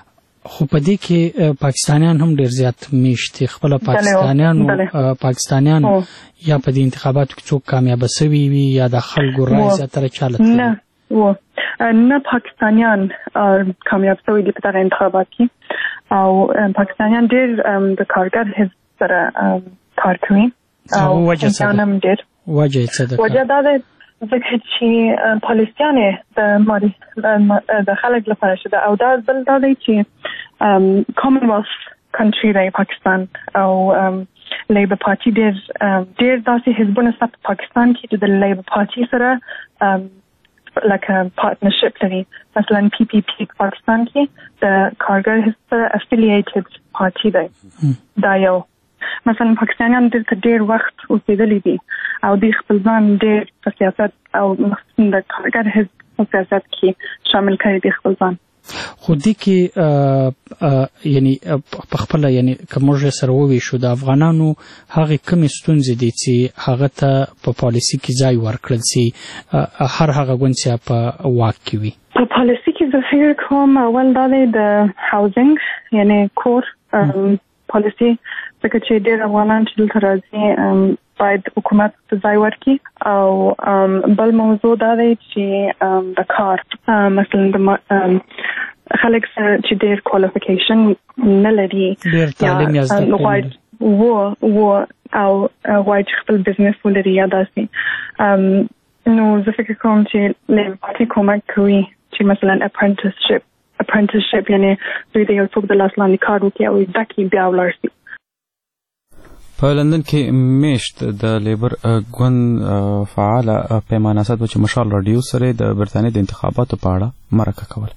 خو په دې کې پاکستانیان هم ډیر زیات میشتي خپل پاکستانیان پاکستانیان یا په دې انتخاباتو کې څوک کامیاب شوي وي یا د خلکو رائے زیاتره چالت نه و نه پاکستانیان کامیاب شوي دي په دغه انتخابات کې او پاکستانیان ډیر د کارګر حزب سره کار کوي او وجه څه ده وجه څه ده وجه دا ده ځکه چې پالیسیانې د د خلک لپاره شته او دا بل دا دی چې کامنولث کنټري دی پاکستان او لیبر پارټي ډېر ډېر داسې حزبونه شته په پاکستان کې چې د لیبر پارټي سره لکه پارټنرشپ لري مثلا پی پی پی پاکستان کې د کارګر حزب سره افیلیټډ پارټي دی دا یو مثلا پاکستانیان دلته ډېر وخت اوسېدلی دي او دوی خپل ځان ډېر په سیاست او مخصوصا د کارګر حزب په سیاست کې شامل کړي دي خپل ځان خو دې کې یعنی په خپل یعنی کوم سره وویشو د افغانانو هغه کوم ستونزې دي چې هغه ته په پالیسي کې ځای ورکړل سي هر هغه ګونڅه په واک کې وي په پالیسي کې د فکر کوم اول دا دی د هاوزینګ یعنی کور پالیسي ځکه چې ډېر افغانان چې دلته راځي باید حکومت ته ځای ورکړي او بل موضوع دا دی چې د کار مثلا د خلک چې ډېر کوالیفیکیشن نه لري ډېر تعلیم یې زده کړي و و او غواړي چې خپل بزنس ولري یا داسې نو زه فکر کوم چې لیبر پارټي کومک کوي چې مثلا اپرنټسشپ اپرنټسشپ یعنی دوی د یو څوک د لاس لاندې کار وکړي او زده کړي بیا ولاړ شي په لندن کې میشت د لیبر ګوند فعال پیمانه سات چې مشال رادیو سره د برتانیې د انتخاباتو په اړه مرکه کول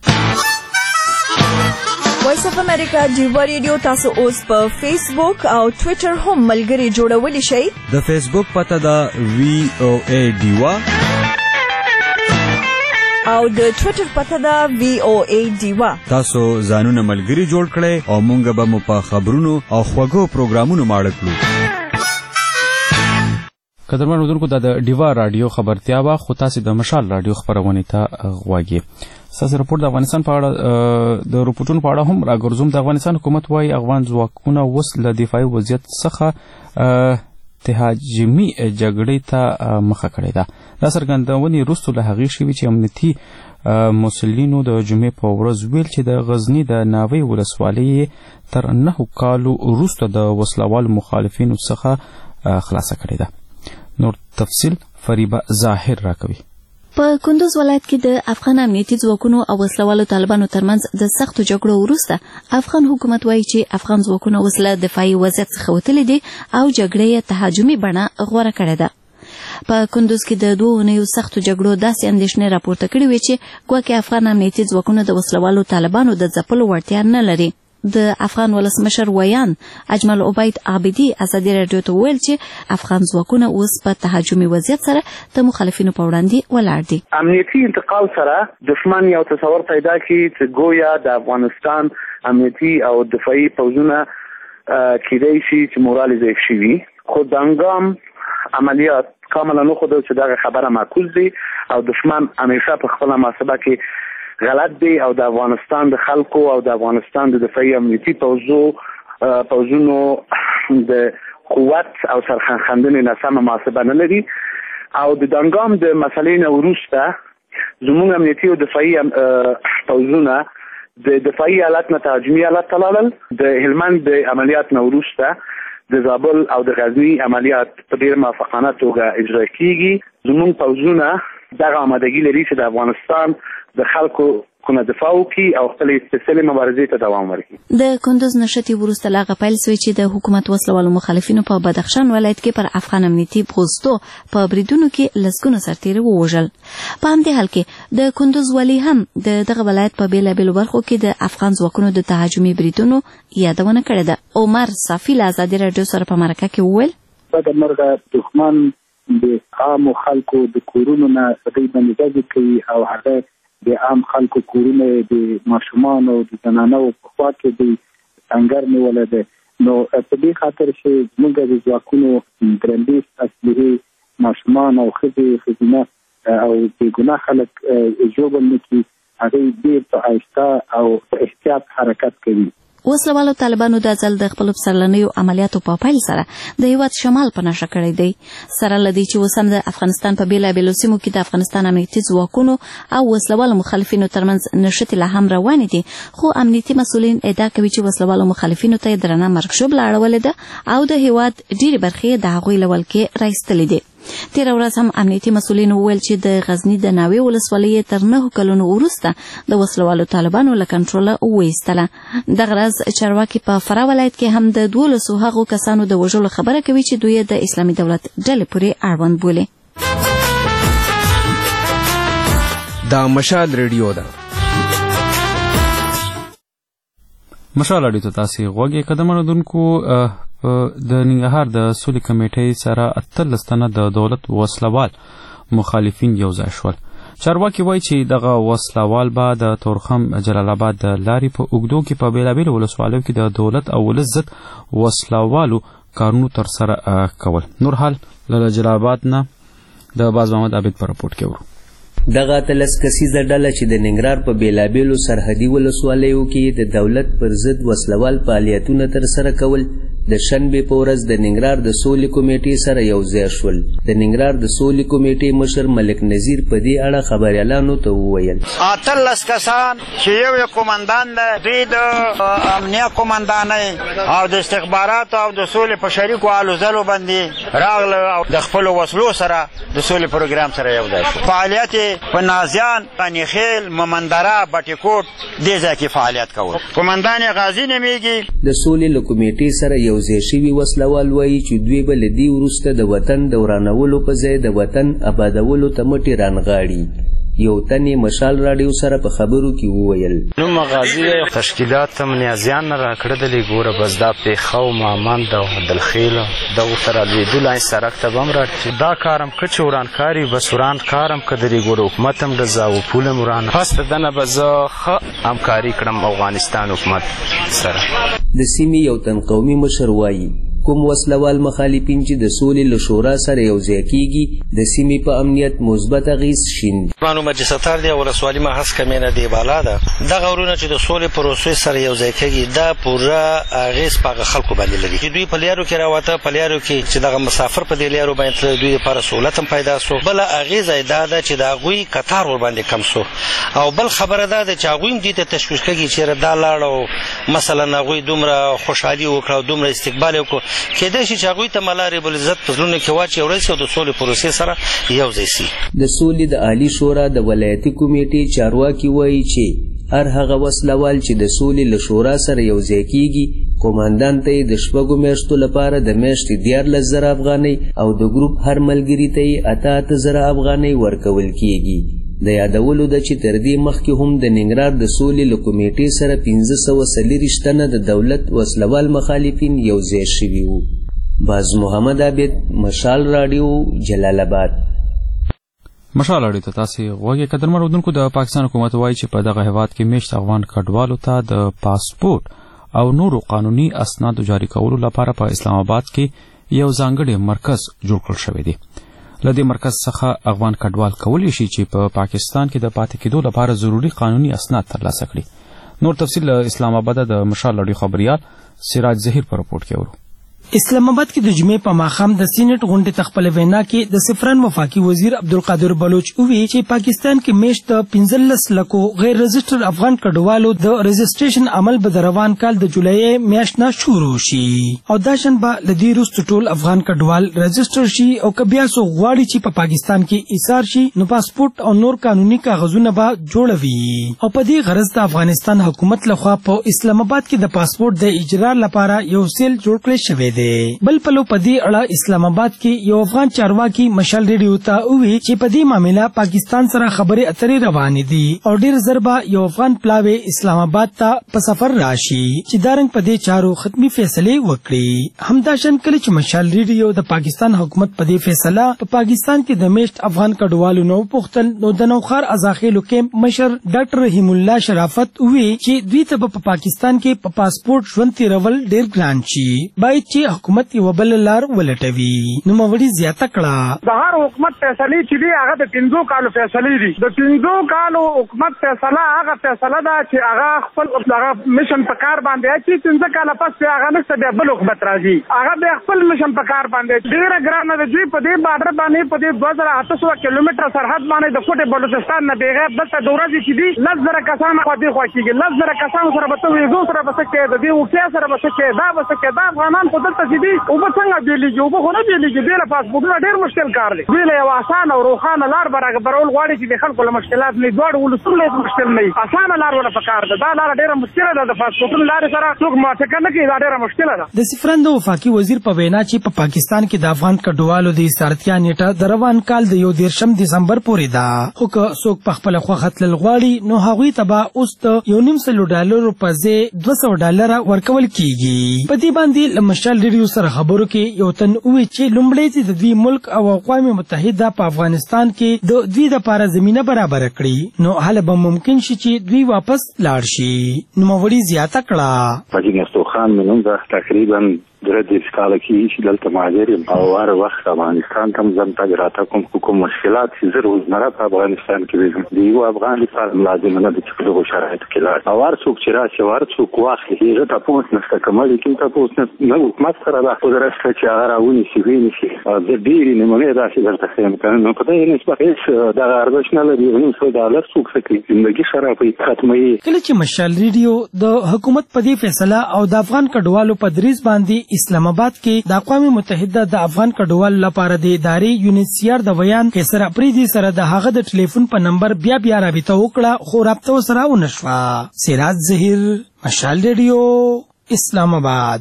وایس اف امریکا دیوا ریډیو تاسو اوس په فیسبوک او ټوئیټر هم ملګري جوړولی شئ د فیسبوک پته دا وی او ای دیوا او د ټوئیټر پته دا وی او ای دیوا تاسو ځانونه ملګري جوړ کړئ او مونږ به مو په خبرونو او خوږو پروګرامونو ماړه کړو قدرمن اردوونکو دا د دیوا رادیو خبرتیا وا خو تاسو د مشال رادیو خبرونه ته غواګي ساس رپورټ د افغانستان په اړه د رپورټونو په اړه هم راګرځوم د افغانستان حکومت وايي افغان ځواکونه وس له دفاعي وضعیت څخه تهاجمي جګړې ته مخه کړې ده دا څرګندونې وروسته له هغې شوي چې امنیتي مسؤلینو د جمعې په ورځ ویل چې د غزني د ناوې ولسوالۍ تر نهو کالو وروسته د وسلوالو مخالفینو څخه خلاصه کړې ده نور تفصیل فریبه ظاهر راکوي په کندوز ولایت کې د افغان امنیتي ځواکونو او وسلوالو طالبانو ترمنځ د سختو جګړو وروسته افغان حکومت وایي چې افغان ځواکونه اوس له دفاعي وضعیت څخه وتلي دي او جګړه یې تهاجمي بڼه غوره کړې ده په کندوز کې د دوه اونیو سختو جګړو داسې اندېښنې راپورته کړې وې چې ګواکې افغان امنیتي ځواکونه د وسلوالو طالبانو د ځپلو وړتیا نه لري د افغان ولسمشر ویان اجمل عبید عابدی ازادي رادیو ته ویل چې افغان ځواکونه اوس په تهاجمي وضعیت سره د مخالفینو په وړاندې ولاړ دي امنیتي انتقال سره دښمن یو تصور پیدا کړي چې گویا د افغانستان امنیتي او دفاعي پوځونه کېدای شي چې مورال ضعیف شي خو د انګام عملیات کاملا نه خو چې دا خبره معقول دي او دښمن همیشه په خپل محاسبه کې غلط دی او د افغانستان د خلکو او د افغانستان د دفاعي امنیتي پوځو پوځونو د قوت او سرخندنې ناسمه محاسبه نه لري او د دنګام د مسلې نه وروسته زموږ امنیتي او دفاعي پوځونه د دفاعي حالت نه تهاجمي حالت ته لاړل د هلمند د عملیات نه وروسته د زابل او د غزني عملیات په ډېر موافقانه توګه اجرا کیږي زموږ پوځونه دغه آمادګي لري چې د افغانستان د خلکو کونه دفاع وکړي او خپل سپیشلي مبارزې ته دوام ورکړي د کندوز نشتی وروسته لاغه پیل سوی چې د حکومت وسلوالو مخالفینو په بدخشان ولایت کې پر افغان امنیتي پوسټو په بریدونو کې لسګونه سرتیري ووژل په همدې حال کې د کندوز والی هم د دغه ولایت په بیلابیلو برخو کې د افغان ځواکونو د تهاجمي بریدونو یادونه کړې ده عمر صافی له ازادي رادیو سره په مرکه کې وویل د مرګ دښمن د عام خلکو د کورونو نه سړي باندې کوي او هغه د عام خلکو کورونه د ماشومان او د زنانو په خوا کې د څنګه نیولې ده نو په دې خاطر چې موږ د ځواکونو درندیس اصلي ماشومان او خځې خزینه او د ګناه خلک جوړول نکي هغه ډېر په آهسته او په احتیاط حرکت کوي. وسلوالو طالبانو د ځل د خپل پسرلنیو عملیاتو په پیل سره د هیواد شمال په نشه کړی دی. سره لدی چې وسم د افغانستان په بیلابیلو سیمو کې د افغانستان امنیتي ځواکونو او وسلوالو مخالفینو ترمنځ نشټې لا هم روانې دي، خو امنیتي مسؤلین ادعا کوي چې وسلوالو مخالفینو ته درنه مرګ شوبله اړولې ده او د هیواد ډېری برخې د هغوی له ولکې راایستلې دي. تیر ورځ هم امنیتي مسؤلین وویل چې د غزنی د ناوې ولسوالۍ تر نهو کلونو وروسته د وسلوالو طالبانو له کنټروله وایستله. دغه ورځ چارواکي په فراه ولایت کې هم د دولسو هغو کسانو د وژلو خبره کوي چې دوی د اسلامي دولت ډلې پورې اړوند بولي. دا مشال ریډیو ده. مشال ریډیو ته تاسو غوږی قدمونو دونکو د ننګرهار د سولې کمیټې سره اتلس تنه د دولت وسلوال مخالفین یو ځای شول. چارواکي وایي چې دغه وسلوال به د تورخم جلال آباد د لارې په اوږدو کې په بېلابېلو ولسوالیو کې د دولت او ولس ضد وسلوالو کارونو ترسره کول. نور حال له جلال آباد نه د باز محمد عابد په رپورټ کې ورو. دغه اتلس کسیزه ډله چې د ننګرهار په بېلابېلو سرحدي ولسوالیو کې د دولت پر ضد وسلوال فعالیتونه ترسره کول د شنبې په ورځ د ننګرهار د سولې کمیټې سره یو ځای شول. د ننګرهار د سولې کمیټې مشر ملک نذیر په دې اړه خبریالانو ته وویل اتلس کسان چې یو یې قومندان دی، دوی د امنیه قومندانۍ او د استخباراتو او د سولې په شریکو هلو ځلو باندې راغله او د خپلو وسلو سره د سولې پروګرام سره یو ځای شو. فعالیت په نازیان، غنیخیل، ممندره، بټیکوټ دې ځای کې فعالیت کول. قومندان یې غازي نومیږي. د سولې له کمیټې سره یو ځای شوي وسلوال وایي چې دوی به له دې وروسته د وطن د ورانولو په ځای د وطن آبادولو ته مټې رانغاړي. یو تن یې مشال راډیو سره په خبرو کې وویل نوم غازي تشکیلات هم نیازیان نه راکړدلې ګوره بس دا پیښه او مامند او دلخیل دغو سره لوېدلای سړک ته به هم راټي دا کارم که چې ورانکاري بس وران کارم که درې ګوره حکومت هم ډزه او پول هم وران پس د دنه به زه ښه همکاري کړم افغانستان حکومت سره. د سیمې یو تن قومي مشر وایي کوم وسلوال مخالفین چې د سولې له شورا سره یو ځای کیږي د سیمې په امنیت مثبت اغیز شیندي. معلومه چې ستار دی ولسوالي محض کمینه دی بالا ده. دغه ورونه چې د سولې پروسې سره یو ځای کیږي دا پوره اغیز په خلکو باندې لري چې دوی په لیارو کې راوته په لیارو کې چې دغه مسافر په دې لیارو باندې دوی لپاره سہولت هم پیدا سو. بل اغیز دا ده چې دا غوي قطار ور باندې کم سو او بل خبره ده چې غوي دې ته تشویش کوي چې دا لاړو مثلا غوي دومره خوشحالي وکړو دومره استقبال وکړو کېدای شي چې هغوی ته ملارې بل عزت په زړونو کې واچي او راشي او د سولې پروسې سره یو ځای شي. د سولې د عالي شورا د ولایتي کمیټې چارواکي وایي چې هر هغه وسلوال چې د سولې له شورا سره یو ځای کیږي قومندان ته یې د شپږو میاشتو لپاره د میاشتې دیارلس زره افغانۍ او د ګروپ هر ملګري ته یې اته اته زره افغانۍ ورکول کیږي. د یادولو ده چې تر دې مخکې هم د ننګرهار د سولې له کمیټې سره پنځه سوه څلېرویشت تنه د دولت وسلوال مخالفین یو ځای شوي وو. باز محمد عابد مشال راډیو جلال آباد. مشال راډیو ته تاسو غوږی قدرمن اورونکو د پاکستان حکومت وایي چې په دغه هیواد کې میشت افغان کډوالو ته د پاسپورت او نورو قانوني اسنادو جاری کولو لپاره په اسلام آباد کې یو ځانګړی مرکز جوړ کړل شوی دی. لدې مرکز څخه افغان کډوال کولی شي چې په پا پاکستان کې د پاتې کېدو لپاره ضروري قانوني اسناد ترلاسه کړي. نور تفصیل اسلام آباد د مشال راډیو خبريال سراج ظهیر په رپورټ کې ورو. اسلام آباد کې د جمعې په ماښام د سینټ غونډې ته خپل وینا کې د سفران وفاقي وزیر عبدالقادر بلوچ وویل چې پاکستان کې میشت د پنځلس لکو غیر رجسټر افغان کډوالو د رجسټریشن عمل به د روان کال د جولای میاشت نه شروع شي او دا شنبه ل دې وروسته ټول افغان کډوال رجسټر شي او که بیا څوک غواړي چې په پاکستان کې ایثار شي نو پاسپورت او نور قانوني کاغذونه به جوړوي او په دې غرض د افغانستان حکومت لخوا په اسلام آباد کې د پاسپورت د اجرا لپاره یو سیل جوړ کړی شوی دی. بل پلو په دې اړه اسلام آباد کې یو افغان چارواکي مشال ریډیو ته وویل چې په دې معاملې پاکستان سره خبرې اترې روانې دي او ډېر ژر به یو افغان پلاوی اسلام آباد ته په سفر راشي چې دارنګ په دې چارو ختمي فیصلې وکړي. همداشان کله چې مشال ریډیو د پاکستان حکومت په دې فیصله په پاکستان کې د میشت افغان کډوالو نو پوښتل نو د نوخار ازاخیلو کیمپ مشر ډاکټر رحیم الله شرافت وویل چې دوی ته په پاکستان کې په پاسپورت ژوند تیرول ډېر ګران شي باید چې چې حکومت یو بل لار ولټوي. نو موري زیاته کړه د هر حکومت فیصله چې دی هغه د پنځو کالو فیصله دي. د پنځو کالو حکومت فیصله هغه فیصله ده چې هغه خپل هغه میشن په کار باندې چې څنګه کاله پس هغه نشته بیا بل حکومت راځي هغه به خپل میشن په کار باندې ډیره ګرانه ده. دوی په دې بارډر باندې په دې دوه زره اته سوه کیلومتره سرحد باندې د کوټې بلوچستان نه بغیر دلته د ورځې چې دي لس زره کسان خوا دې خوا کېږي. لس زره کسانو سره به ته ویزو سره به څه کوې د دې اوکیا سره به څه کوې دا به څه کوې دا افغانان خو دلته چې دي اوبه څنګه بېلېږي اوبه خو نه بېلېږي. دې له پاسپورټونه ډېر مشکل کار دی. دوی له یو اسانه او روښانه لار برابرول غواړي چې د خلکو له مشکلات نه دواړو ولسونو له مشکل نه وي اسانه لار ورته پکار ده. دا لاره ډېره مشکله ده. د پاسپورټونو لارې سره څوک موافقه نه کوي دا ډېره مشکله ده. د سفران د وفاقي وزیر په وینا چې په پا پاکستان کې د افغان کډوالو د ایستارتیا نیټه د روان کال د یو دیرشم دسمبر پورې ده. خو که څوک په خپله خوښه تلل غواړي نو هغوی ته به اوس د یو نیم سلو ډالرو په ځای دوه سوه ډالره ورکول کیږي. په دې باندې له مشال ریډیو سره خبرو کې یو تن وویل چې لومړی چې د دوی ملک او اقوام متحده په افغانستان کې د دوی دپاره زمینه برابره کړي نو هله به ممکن شي چې دوی واپس لاړ شي. نوموړي زیاته کړه حاجي نستوخان مې نوم ده تقریبا درې دېرش کاله کېږي چې دلته مهاجر یم او هر وخت افغانستان ته م ځم تګ راتګ کوم خو کوم مشکلات چې زه روزمره په افغانستان کې ویزم د یو افغان لپاره لازمه نه ده چې په دغو شرایطو کې لاړ او هر څوک چې راشي او هر څوک واخلي هغه تپوس نشته که مړ کوم تپوس نه حکومت سره ده خو درسته چې هغه راونیسي وینیسي زه ډېرې نمونې داسې درته ښیم که نو په دغې نسبت هېڅ دغه ارزښت نه لري یو نیم سوه ډالر څوک څه کوي زندګي خرابوي ختموي. کله چې مشال ریډیو د حکومت په دې فیصله او د افغان کډوالو په دریځ باندې اسلام آباد کې د اقوام متحده د افغان کډوالو لپاره د ادارې یونیسیار د بیان قیصر اپریدي سره د هغه د ټلیفون په نمبر بیا بیا رابطه وکړه خو رابطه ورسره ونه شوه. سراج ظهیر مشال ریډیو اسلام آباد.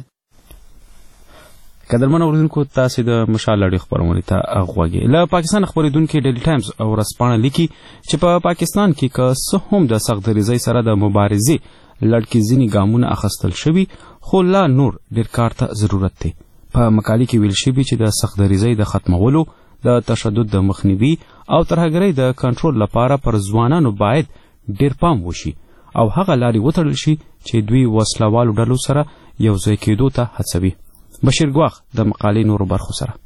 قدرمن اوریدونکو تاسو د مشال راډیو خبرونه ته غوږی له پاکستان خبرېدونکو ډیلی ټایمز او ورځپاڼه لیکي چې په پا پاکستان کې که څه هم د سختدریزۍ سره د مبارزې لړکې ځینې ګامونه اخیستل شوي خو لا نور ډېر کار ته ضرورت دی. په مقالې کې ویل شوي چې د سختدریزۍ د ختمولو د تشدد د مخنیوي او ترهګرۍ د کنټرول لپاره پر ځوانانو باید ډېر پام وشي او هغه لارې وتړل شي چې دوی وسلوالو ډلو سره یو ځای کېدو ته هڅوي. بشیر ګواخ د مقالې نورو برخو سره.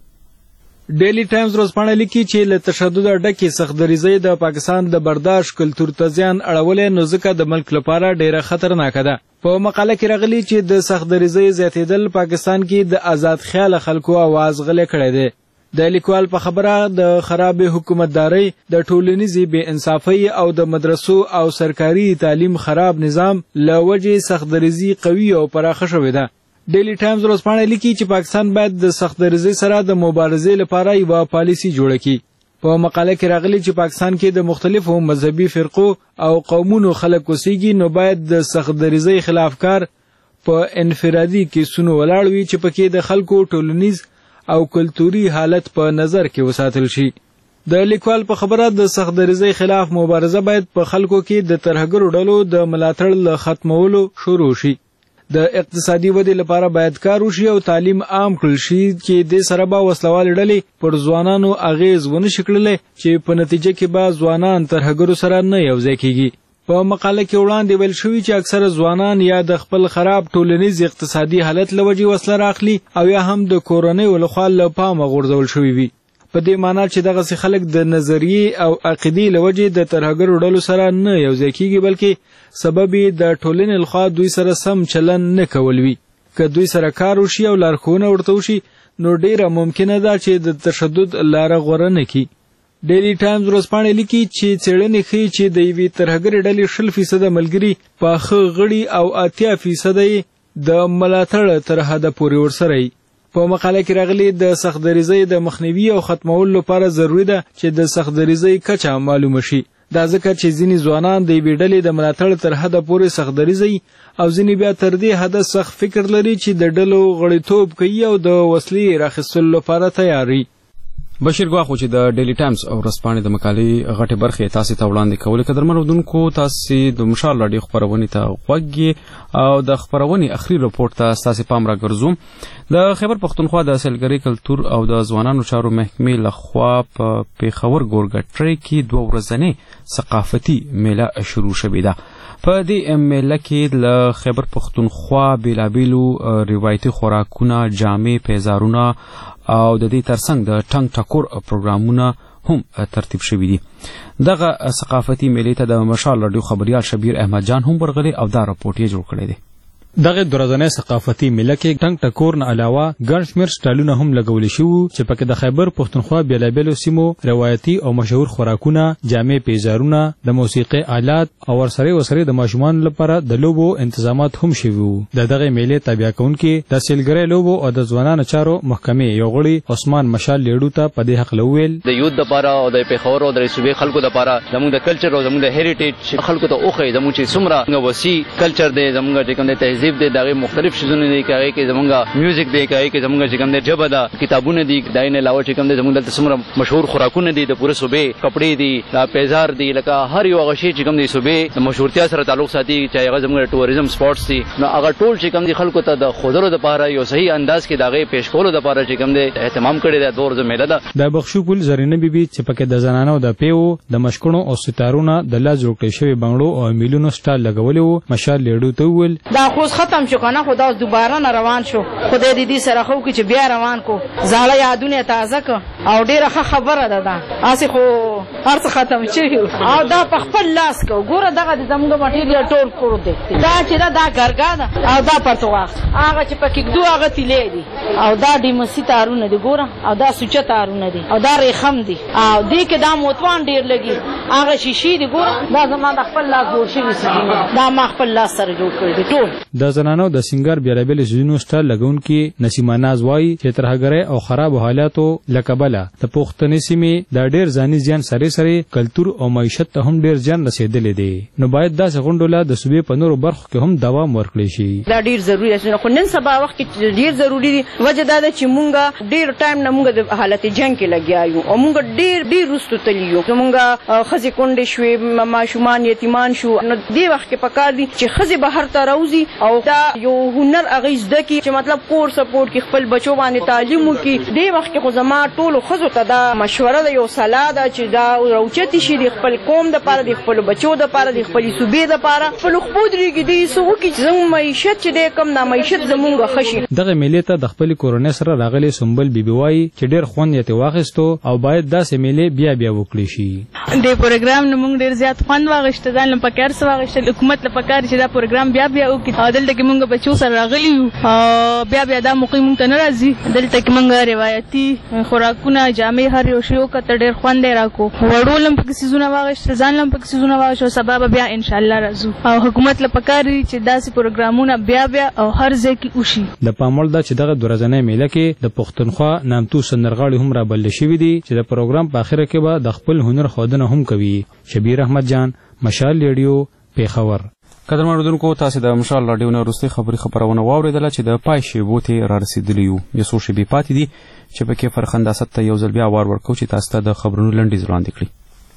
ډیلی ټایمز ورځپاڼه لیکي چې له تشدد ډکې سختدریزۍ د پاکستان د برداشت کلتور ته زیان اړولی نو ځکه د ملک لپاره ډیره خطرناکه ده. په مقاله کې راغلي چې د سختدریزۍ زیاتېدل پاکستان کې د آزاد خیاله خلکو آواز غلی کړی دی. د لیکوال په خبره د خرابې حکومتدارۍ د ټولنیزې بې انصافۍ او د مدرسو او سرکاري تعلیم خراب نظام له وجې سختدریزي قوي او پراخه شوې ده. ډیلی ټایمز ورځپاڼه لیکي چې پاکستان باید د سختدریزۍ سره د مبارزې لپاره یوه پالیسي جوړه کړي. په مقاله کې راغلي چې پاکستان کې د مختلفو مذهبي فرقو او قومونو خلک اوسېږي نو باید د سختدریزۍ خلاف کار په انفرادي کیسونو ولاړ وي چې پکې د خلکو ټولنیز او کلتوري حالت په نظر کې وساتل شي. د لیکوال په خبره د سختدریزۍ خلاف مبارزه باید په خلکو کې د ترهګرو ډلو د ملاتړ له ختمولو شروع شي. د اقتصادي ودې لپاره باید کار وشي او تعلیم عام کړل شي چې دې سره به وسلوالې ډلې پر ځوانانو اغیز ونه شي کړلی چې په نتیجه کې به ځوانان ترهګرو سره نه یوځای کیږي. په مقاله کې وړاندې ویل شوي چې اکثره ځوانان یا د خپل خراب ټولنیز اقتصادي حالت له وجې وسله راخلي او یا هم د کورنیو لخوا له پامه غورځول شوي وي. په دې معنی چې دغسې خلک د نظریې او عقیدې له وجې د ترهګرو ډلو سره نه یوځای کیږي بلکې سبب یې د ټولنې لخوا دوی سره سم چلن نه کول وي. که دوی سره کار وشي او لارښوونه ورته وشي نو ډیره ممکنه ده چې د تشدد لاره غوره نه کړي. ډیلی ټایمز ورځپاڼه لیکي چې څېړنې ښیي چې د یوې ترهګرې ډلې شل فیصده ملګري پاخه غړي او اتیا فیصده یې د ملاتړ تر حده پورې ورسره وي. په مقاله کې راغلي د سختدریزۍ د مخنیوي او ختمولو لپاره ضروري ده چې د سختدریزۍ کچه معلومه شي. دا ځکه چې ځینې ځوانان د یوې ډلې د ملاتړ تر حده پورې سختدریزۍ او ځینې بیا تر دې حده سخت فکر لري چې د ډلو غړیتوب کوي او د وسلې راخیستلو لپاره تیار وي. بشیر ګواخو چې د ډیلی ټایمز او ورځپاڼې د مقالې غټې برخې تاسې ته وړاندې کولې. قدرمن اورېدونکو تاسې د مشال راډیو خپرونې ته غوږ او د خبرونې اخري رپورت ته ستاسو پام راګرځوم. د خیبر پښتونخوا د سیلګرۍ کلتور او د ځوانانو چارو محکمې لخوا په پیښور ګورګټري کې دوه ورځنۍ ثقافتي میله شروع شوې ده. په دې میله کې له خیبر پښتونخوا بیلابیلو روایتي خوراکونه، جامې، پیزارونه او د دې ترڅنګ د ټنګ ټکور پروګرامونه هم ترتیب شوي دي. دغه ثقافتي میلې ته د مشال رادیو خبريال شبیر احمد جان هم ورغلی او دا راپورټ یې جوړ کړی دی. دغه درځنه ثقافتي میله کې ټنګ ټکور نه علاوه ګڼ شمېر سټایلونه هم لګول شوي چې پکې د خیبر پښتونخوا بیلابیلو سیمو روایتي او مشهور خوراکونه، جامې، پیزارونه، د موسیقي آلات او ورسره ورسره د ماشومان لپاره د لوبو انتظامات هم شوي وو. د دغه میلې تابع کوونکي د سیلګرۍ لوبو او د ځوانانو چارو محکمې یو غړي عثمان مشال لیډو ته په دې حق لویل د یوت لپاره او د پیښور او د صوبې خلکو لپاره زموږ د کلچر او زموږ د هریټیج خلکو ته اوخه زموږ چې څومره وسیع کلچر دی، زموږ چې کوم د تهذیب دی، دغه مختلف شیزونه دي، کاږي کې زمونږه میوزیک دی، کاږي کې زمونږه چې کوم د جبه ده، کتابونه دي، دای نه علاوه چې کوم د زمونږ د څومره مشهور خوراکونه دي، د پوره صوبې کپڑے دي، دا پیزار دي، لکه هر یو غشي چې کوم د صوبې د مشهورتیا سره تعلق ساتي، چې هغه زمونږ ټوریزم سپورټس دي، نو هغه ټول چې کوم د خلکو ته د خودرو د پاره یو صحیح انداز کې دغه پیش کولو د پاره چې کوم د اهتمام کړی د دور زمیله ده. د بخشو پل زرینه بیبي چې پکې د زنانو د پیو، د مشکونو او ستارونو د لاس جوړ کړی شوی بنگلو او میلیونو سټایل لګولې وو. مشال لیډو ته ویل دا خو ختم شو کنه، خو دا دوباره نه روان شو. خدای دې دې سره خو کې چې بیا روان کو زاړه یادونه تازه ک او ډیره ښه خبره ده. دا اسی خو هر څه ختم شي او دا په خپل لاس کو ګوره دغه د زموږ مټیریال ټول کړو دي. دا چې دا د ګرګا ده او دا پرتوغ هغه چې پکې دوه هغه تیلې دي او دا ډیمسی تارونه دي ګوره او دا سوچه تارونه دي او دا ریخم دي او دې کې دا موتوان ډیر لګي هغه شیشې دي ګوره دا زما د خپل لاس جوړ شوی سي، دا ما خپل لاس سره جوړ کړی دي ټول. د زنانو د سنگار بیلابیل زینو سټایل لګونکي نسیمه ناز وایي چې ترهګرۍ او خراب حالاتو لکبله د پښتنې سیمې د ډیر ځاني زیان سره سره کلتور او معیشت ته هم ډیر زیان رسیدلې دي، نو باید داسې غونډوله د صوبې په نورو برخو کې هم دوام ورکړي شي. دا ډیر ضروري دی، خو نن سبا وخت کې ډیر ضروري دی. وجه دا ده چې مونږ ډیر ټایم نه مونږ د حالت جنگ کې لګیا یو او مونږ ډیر ډیر رستو تلیو، مونږ خزي کونډې شوې، ماشومان یتیمان شو. نو دې وخت کې پکار دي چې خزي بهر ته راوځي او دا یو هنر اغیز د کی چې مطلب کور سپورټ کې خپل بچو باندې تعلیم وکي. دې وخت کې خو زما ټول خزو ته دا مشوره ده، یو صلاح ده چې دا روچتي شي د خپل قوم د پاره، د خپل بچو د پاره، د خپل صوبې د پاره، خپل خپودري کې دې سو کې زموږ معیشت چې د کم نه معیشت زموږ خشي. دغه میلې ته د خپل کورونې سره راغلي سنبل بیبي وایي چې ډیر خوند یې واخیستو او باید داسې میلې بیا بیا وکړي شي. د پروګرام نو موږ ډیر زیات خوند واغښته، ځان لپاره کار سره واغښته، حکومت لپاره کار چې دا پروګرام بیا بیا وکړي او دلته کې موږ بچو سره راغلي او بیا بیا دا موقع موږ ته نه راځي. دلته کې موږ روایتي خوراکونه، جامې، هر یو شی وکړه، ډیر خوند یې راکو. وړو لم پکې سيزونه واغښته، ځان لم پکې سيزونه واغښته، سبب بیا ان شاء الله راځو او حکومت لپاره کار چې داسې پروګرامونه بیا بیا او هر ځای کې وشي. د پامول دا چې دغه درځنې میله کې د پښتونخوا نامتو سندرغاړي هم رابلل شوي دي چې د پروګرام په اخره کې به د خپل هنر ښودنه هم کوي. شبیر احمد جان، مشال ریډیو، پیښور. قدرمن اوریدونکو، تاسو د مشال رادیو نه وروستۍ خبري خبرونه واورېدله چې د پای شیبو ته را رسېدلي یو. یو څو شیبې پاتې دي چې پکې فرخنداست ته یو ځل بیا وار ورکوو چې تاسو ته د خبرونو لنډیز وړاندې کړي.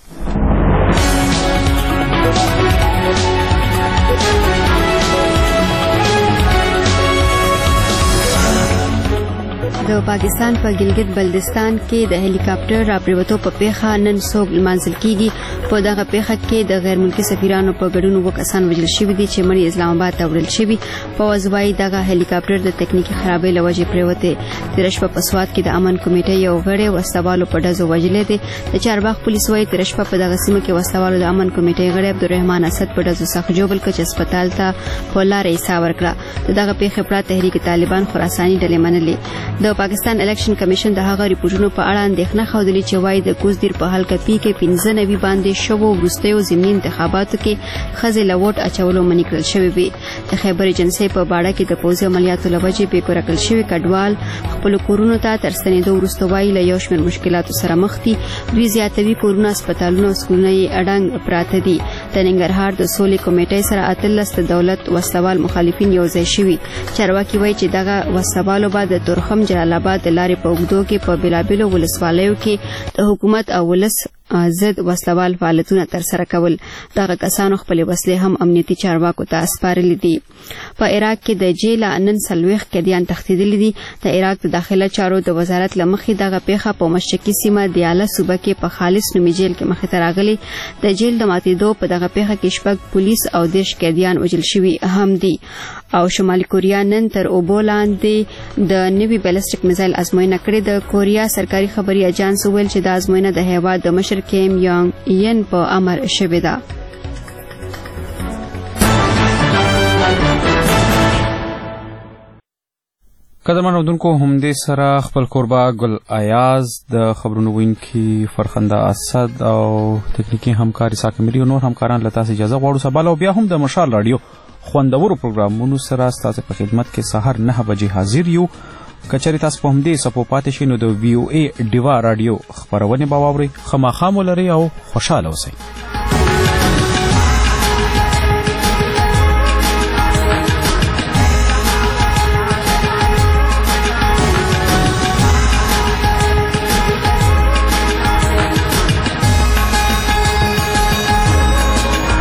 د پاکستان په ګلګت بلتستان کې د هلیکاپټر راپریوتو په پیښه نن صبح لمانځل کیږي. په دغه پیښه کې د غیر ملکي سفیرانو په ګډون اووه کسان وژل شوي دي چې مړي اسلام آباد ته وړل شوي. پوځ وایي دغه هلیکاپټر د تکنیکي خرابۍ له وجې پریوتی. تېره شپه په سوات کې د امن کمیټې یو غړی وسلوالو په ډزو وژلی دی. د چارباغ پولیس وایي تېره شپه په دغه سیمه کې وسلوالو د امن کمیټې غړی عبدالرحمن اسد په ډزو سخت ژوبل کړ چې هسپتال ته په لاره ایسا ورکړه. د دغه پیښې پړه تحریک طالبان خراساني ډلې منلې. د پاکستان الیکشن کمیشن د هغه ریپورټونو په اړه اندېښنه ښودلې چې وایي د کوزدیر په حلقه پی کې پنځه نوي باندې شوو وروستیو ضمني انتخاباتو کې ښځې له ووټ اچولو منع کړل شوې وې. د خیبر ایجنسۍ په باړه کې د پوځي عملیاتو له وجې بې کوره کړل شوي کډوال خپلو کورونو ته تر ستنېدو وروسته وایي له یو شمېر مشکلاتو سره مخ دي. دوی زیاتوي کورونه، هسپتالونه او سکولونه یې اډنګ پراته دي. د ننګرهار د سولې کمیټې سره اتلس د دولت وسلوال مخالفین یو ځای شوي. چارواکي وایي چې دغه وسلوالو به د تورخم جلال آباد د لارې په اوږدو کې په بېلابېلو ولسوالیو کې د حکومت او ولس ضد وسلوال فعالیتونه ترسره کول. دغه کسانو خپل وسلې هم امنیتي چارواکو ته سپارلې دي. په عراق کې د جیل نن سلويخ قیدیان تښتیدلي دي. د عراق د داخله چارو د وزارت لمخې دغه پیښه په مشرقي سیمه دیاله صوبه کې په خالص نومي جیل کې مخې ته راغلي. د جیل د ماتېدو په دغه پیښه کې شپږ پولیس او دیش قیدیان وژل شوي هم دي. او شمالي کوریا نن تر اوبو لاندې د نوي بیلسټیک میزایل ازموینه کړې. د کوریا سرکاري خبري اجانس ویل چې د ازموینه د هیواد د مشر کیم یانګ ین په امر شوې ده. قدرمن اودونکو همدې سره خپل کوربه ګل ایاز د خبرونو وینکي فرخنده اسد او تکنیکی همکار اسحاق ملي او نور همکاران له تاسو اجازه غواړو. سبا له بیا هم د مشال رادیو خوندورو پروګرامونو سره ستاسو په خدمت کې سهار نه بجې حاضر یو. کچری تاسو په همدې سپو پاتې شئ نو د وی او ای ډیوا رادیو خبرونه به واورئ. خامخا مو لري او خوشاله اوسئ.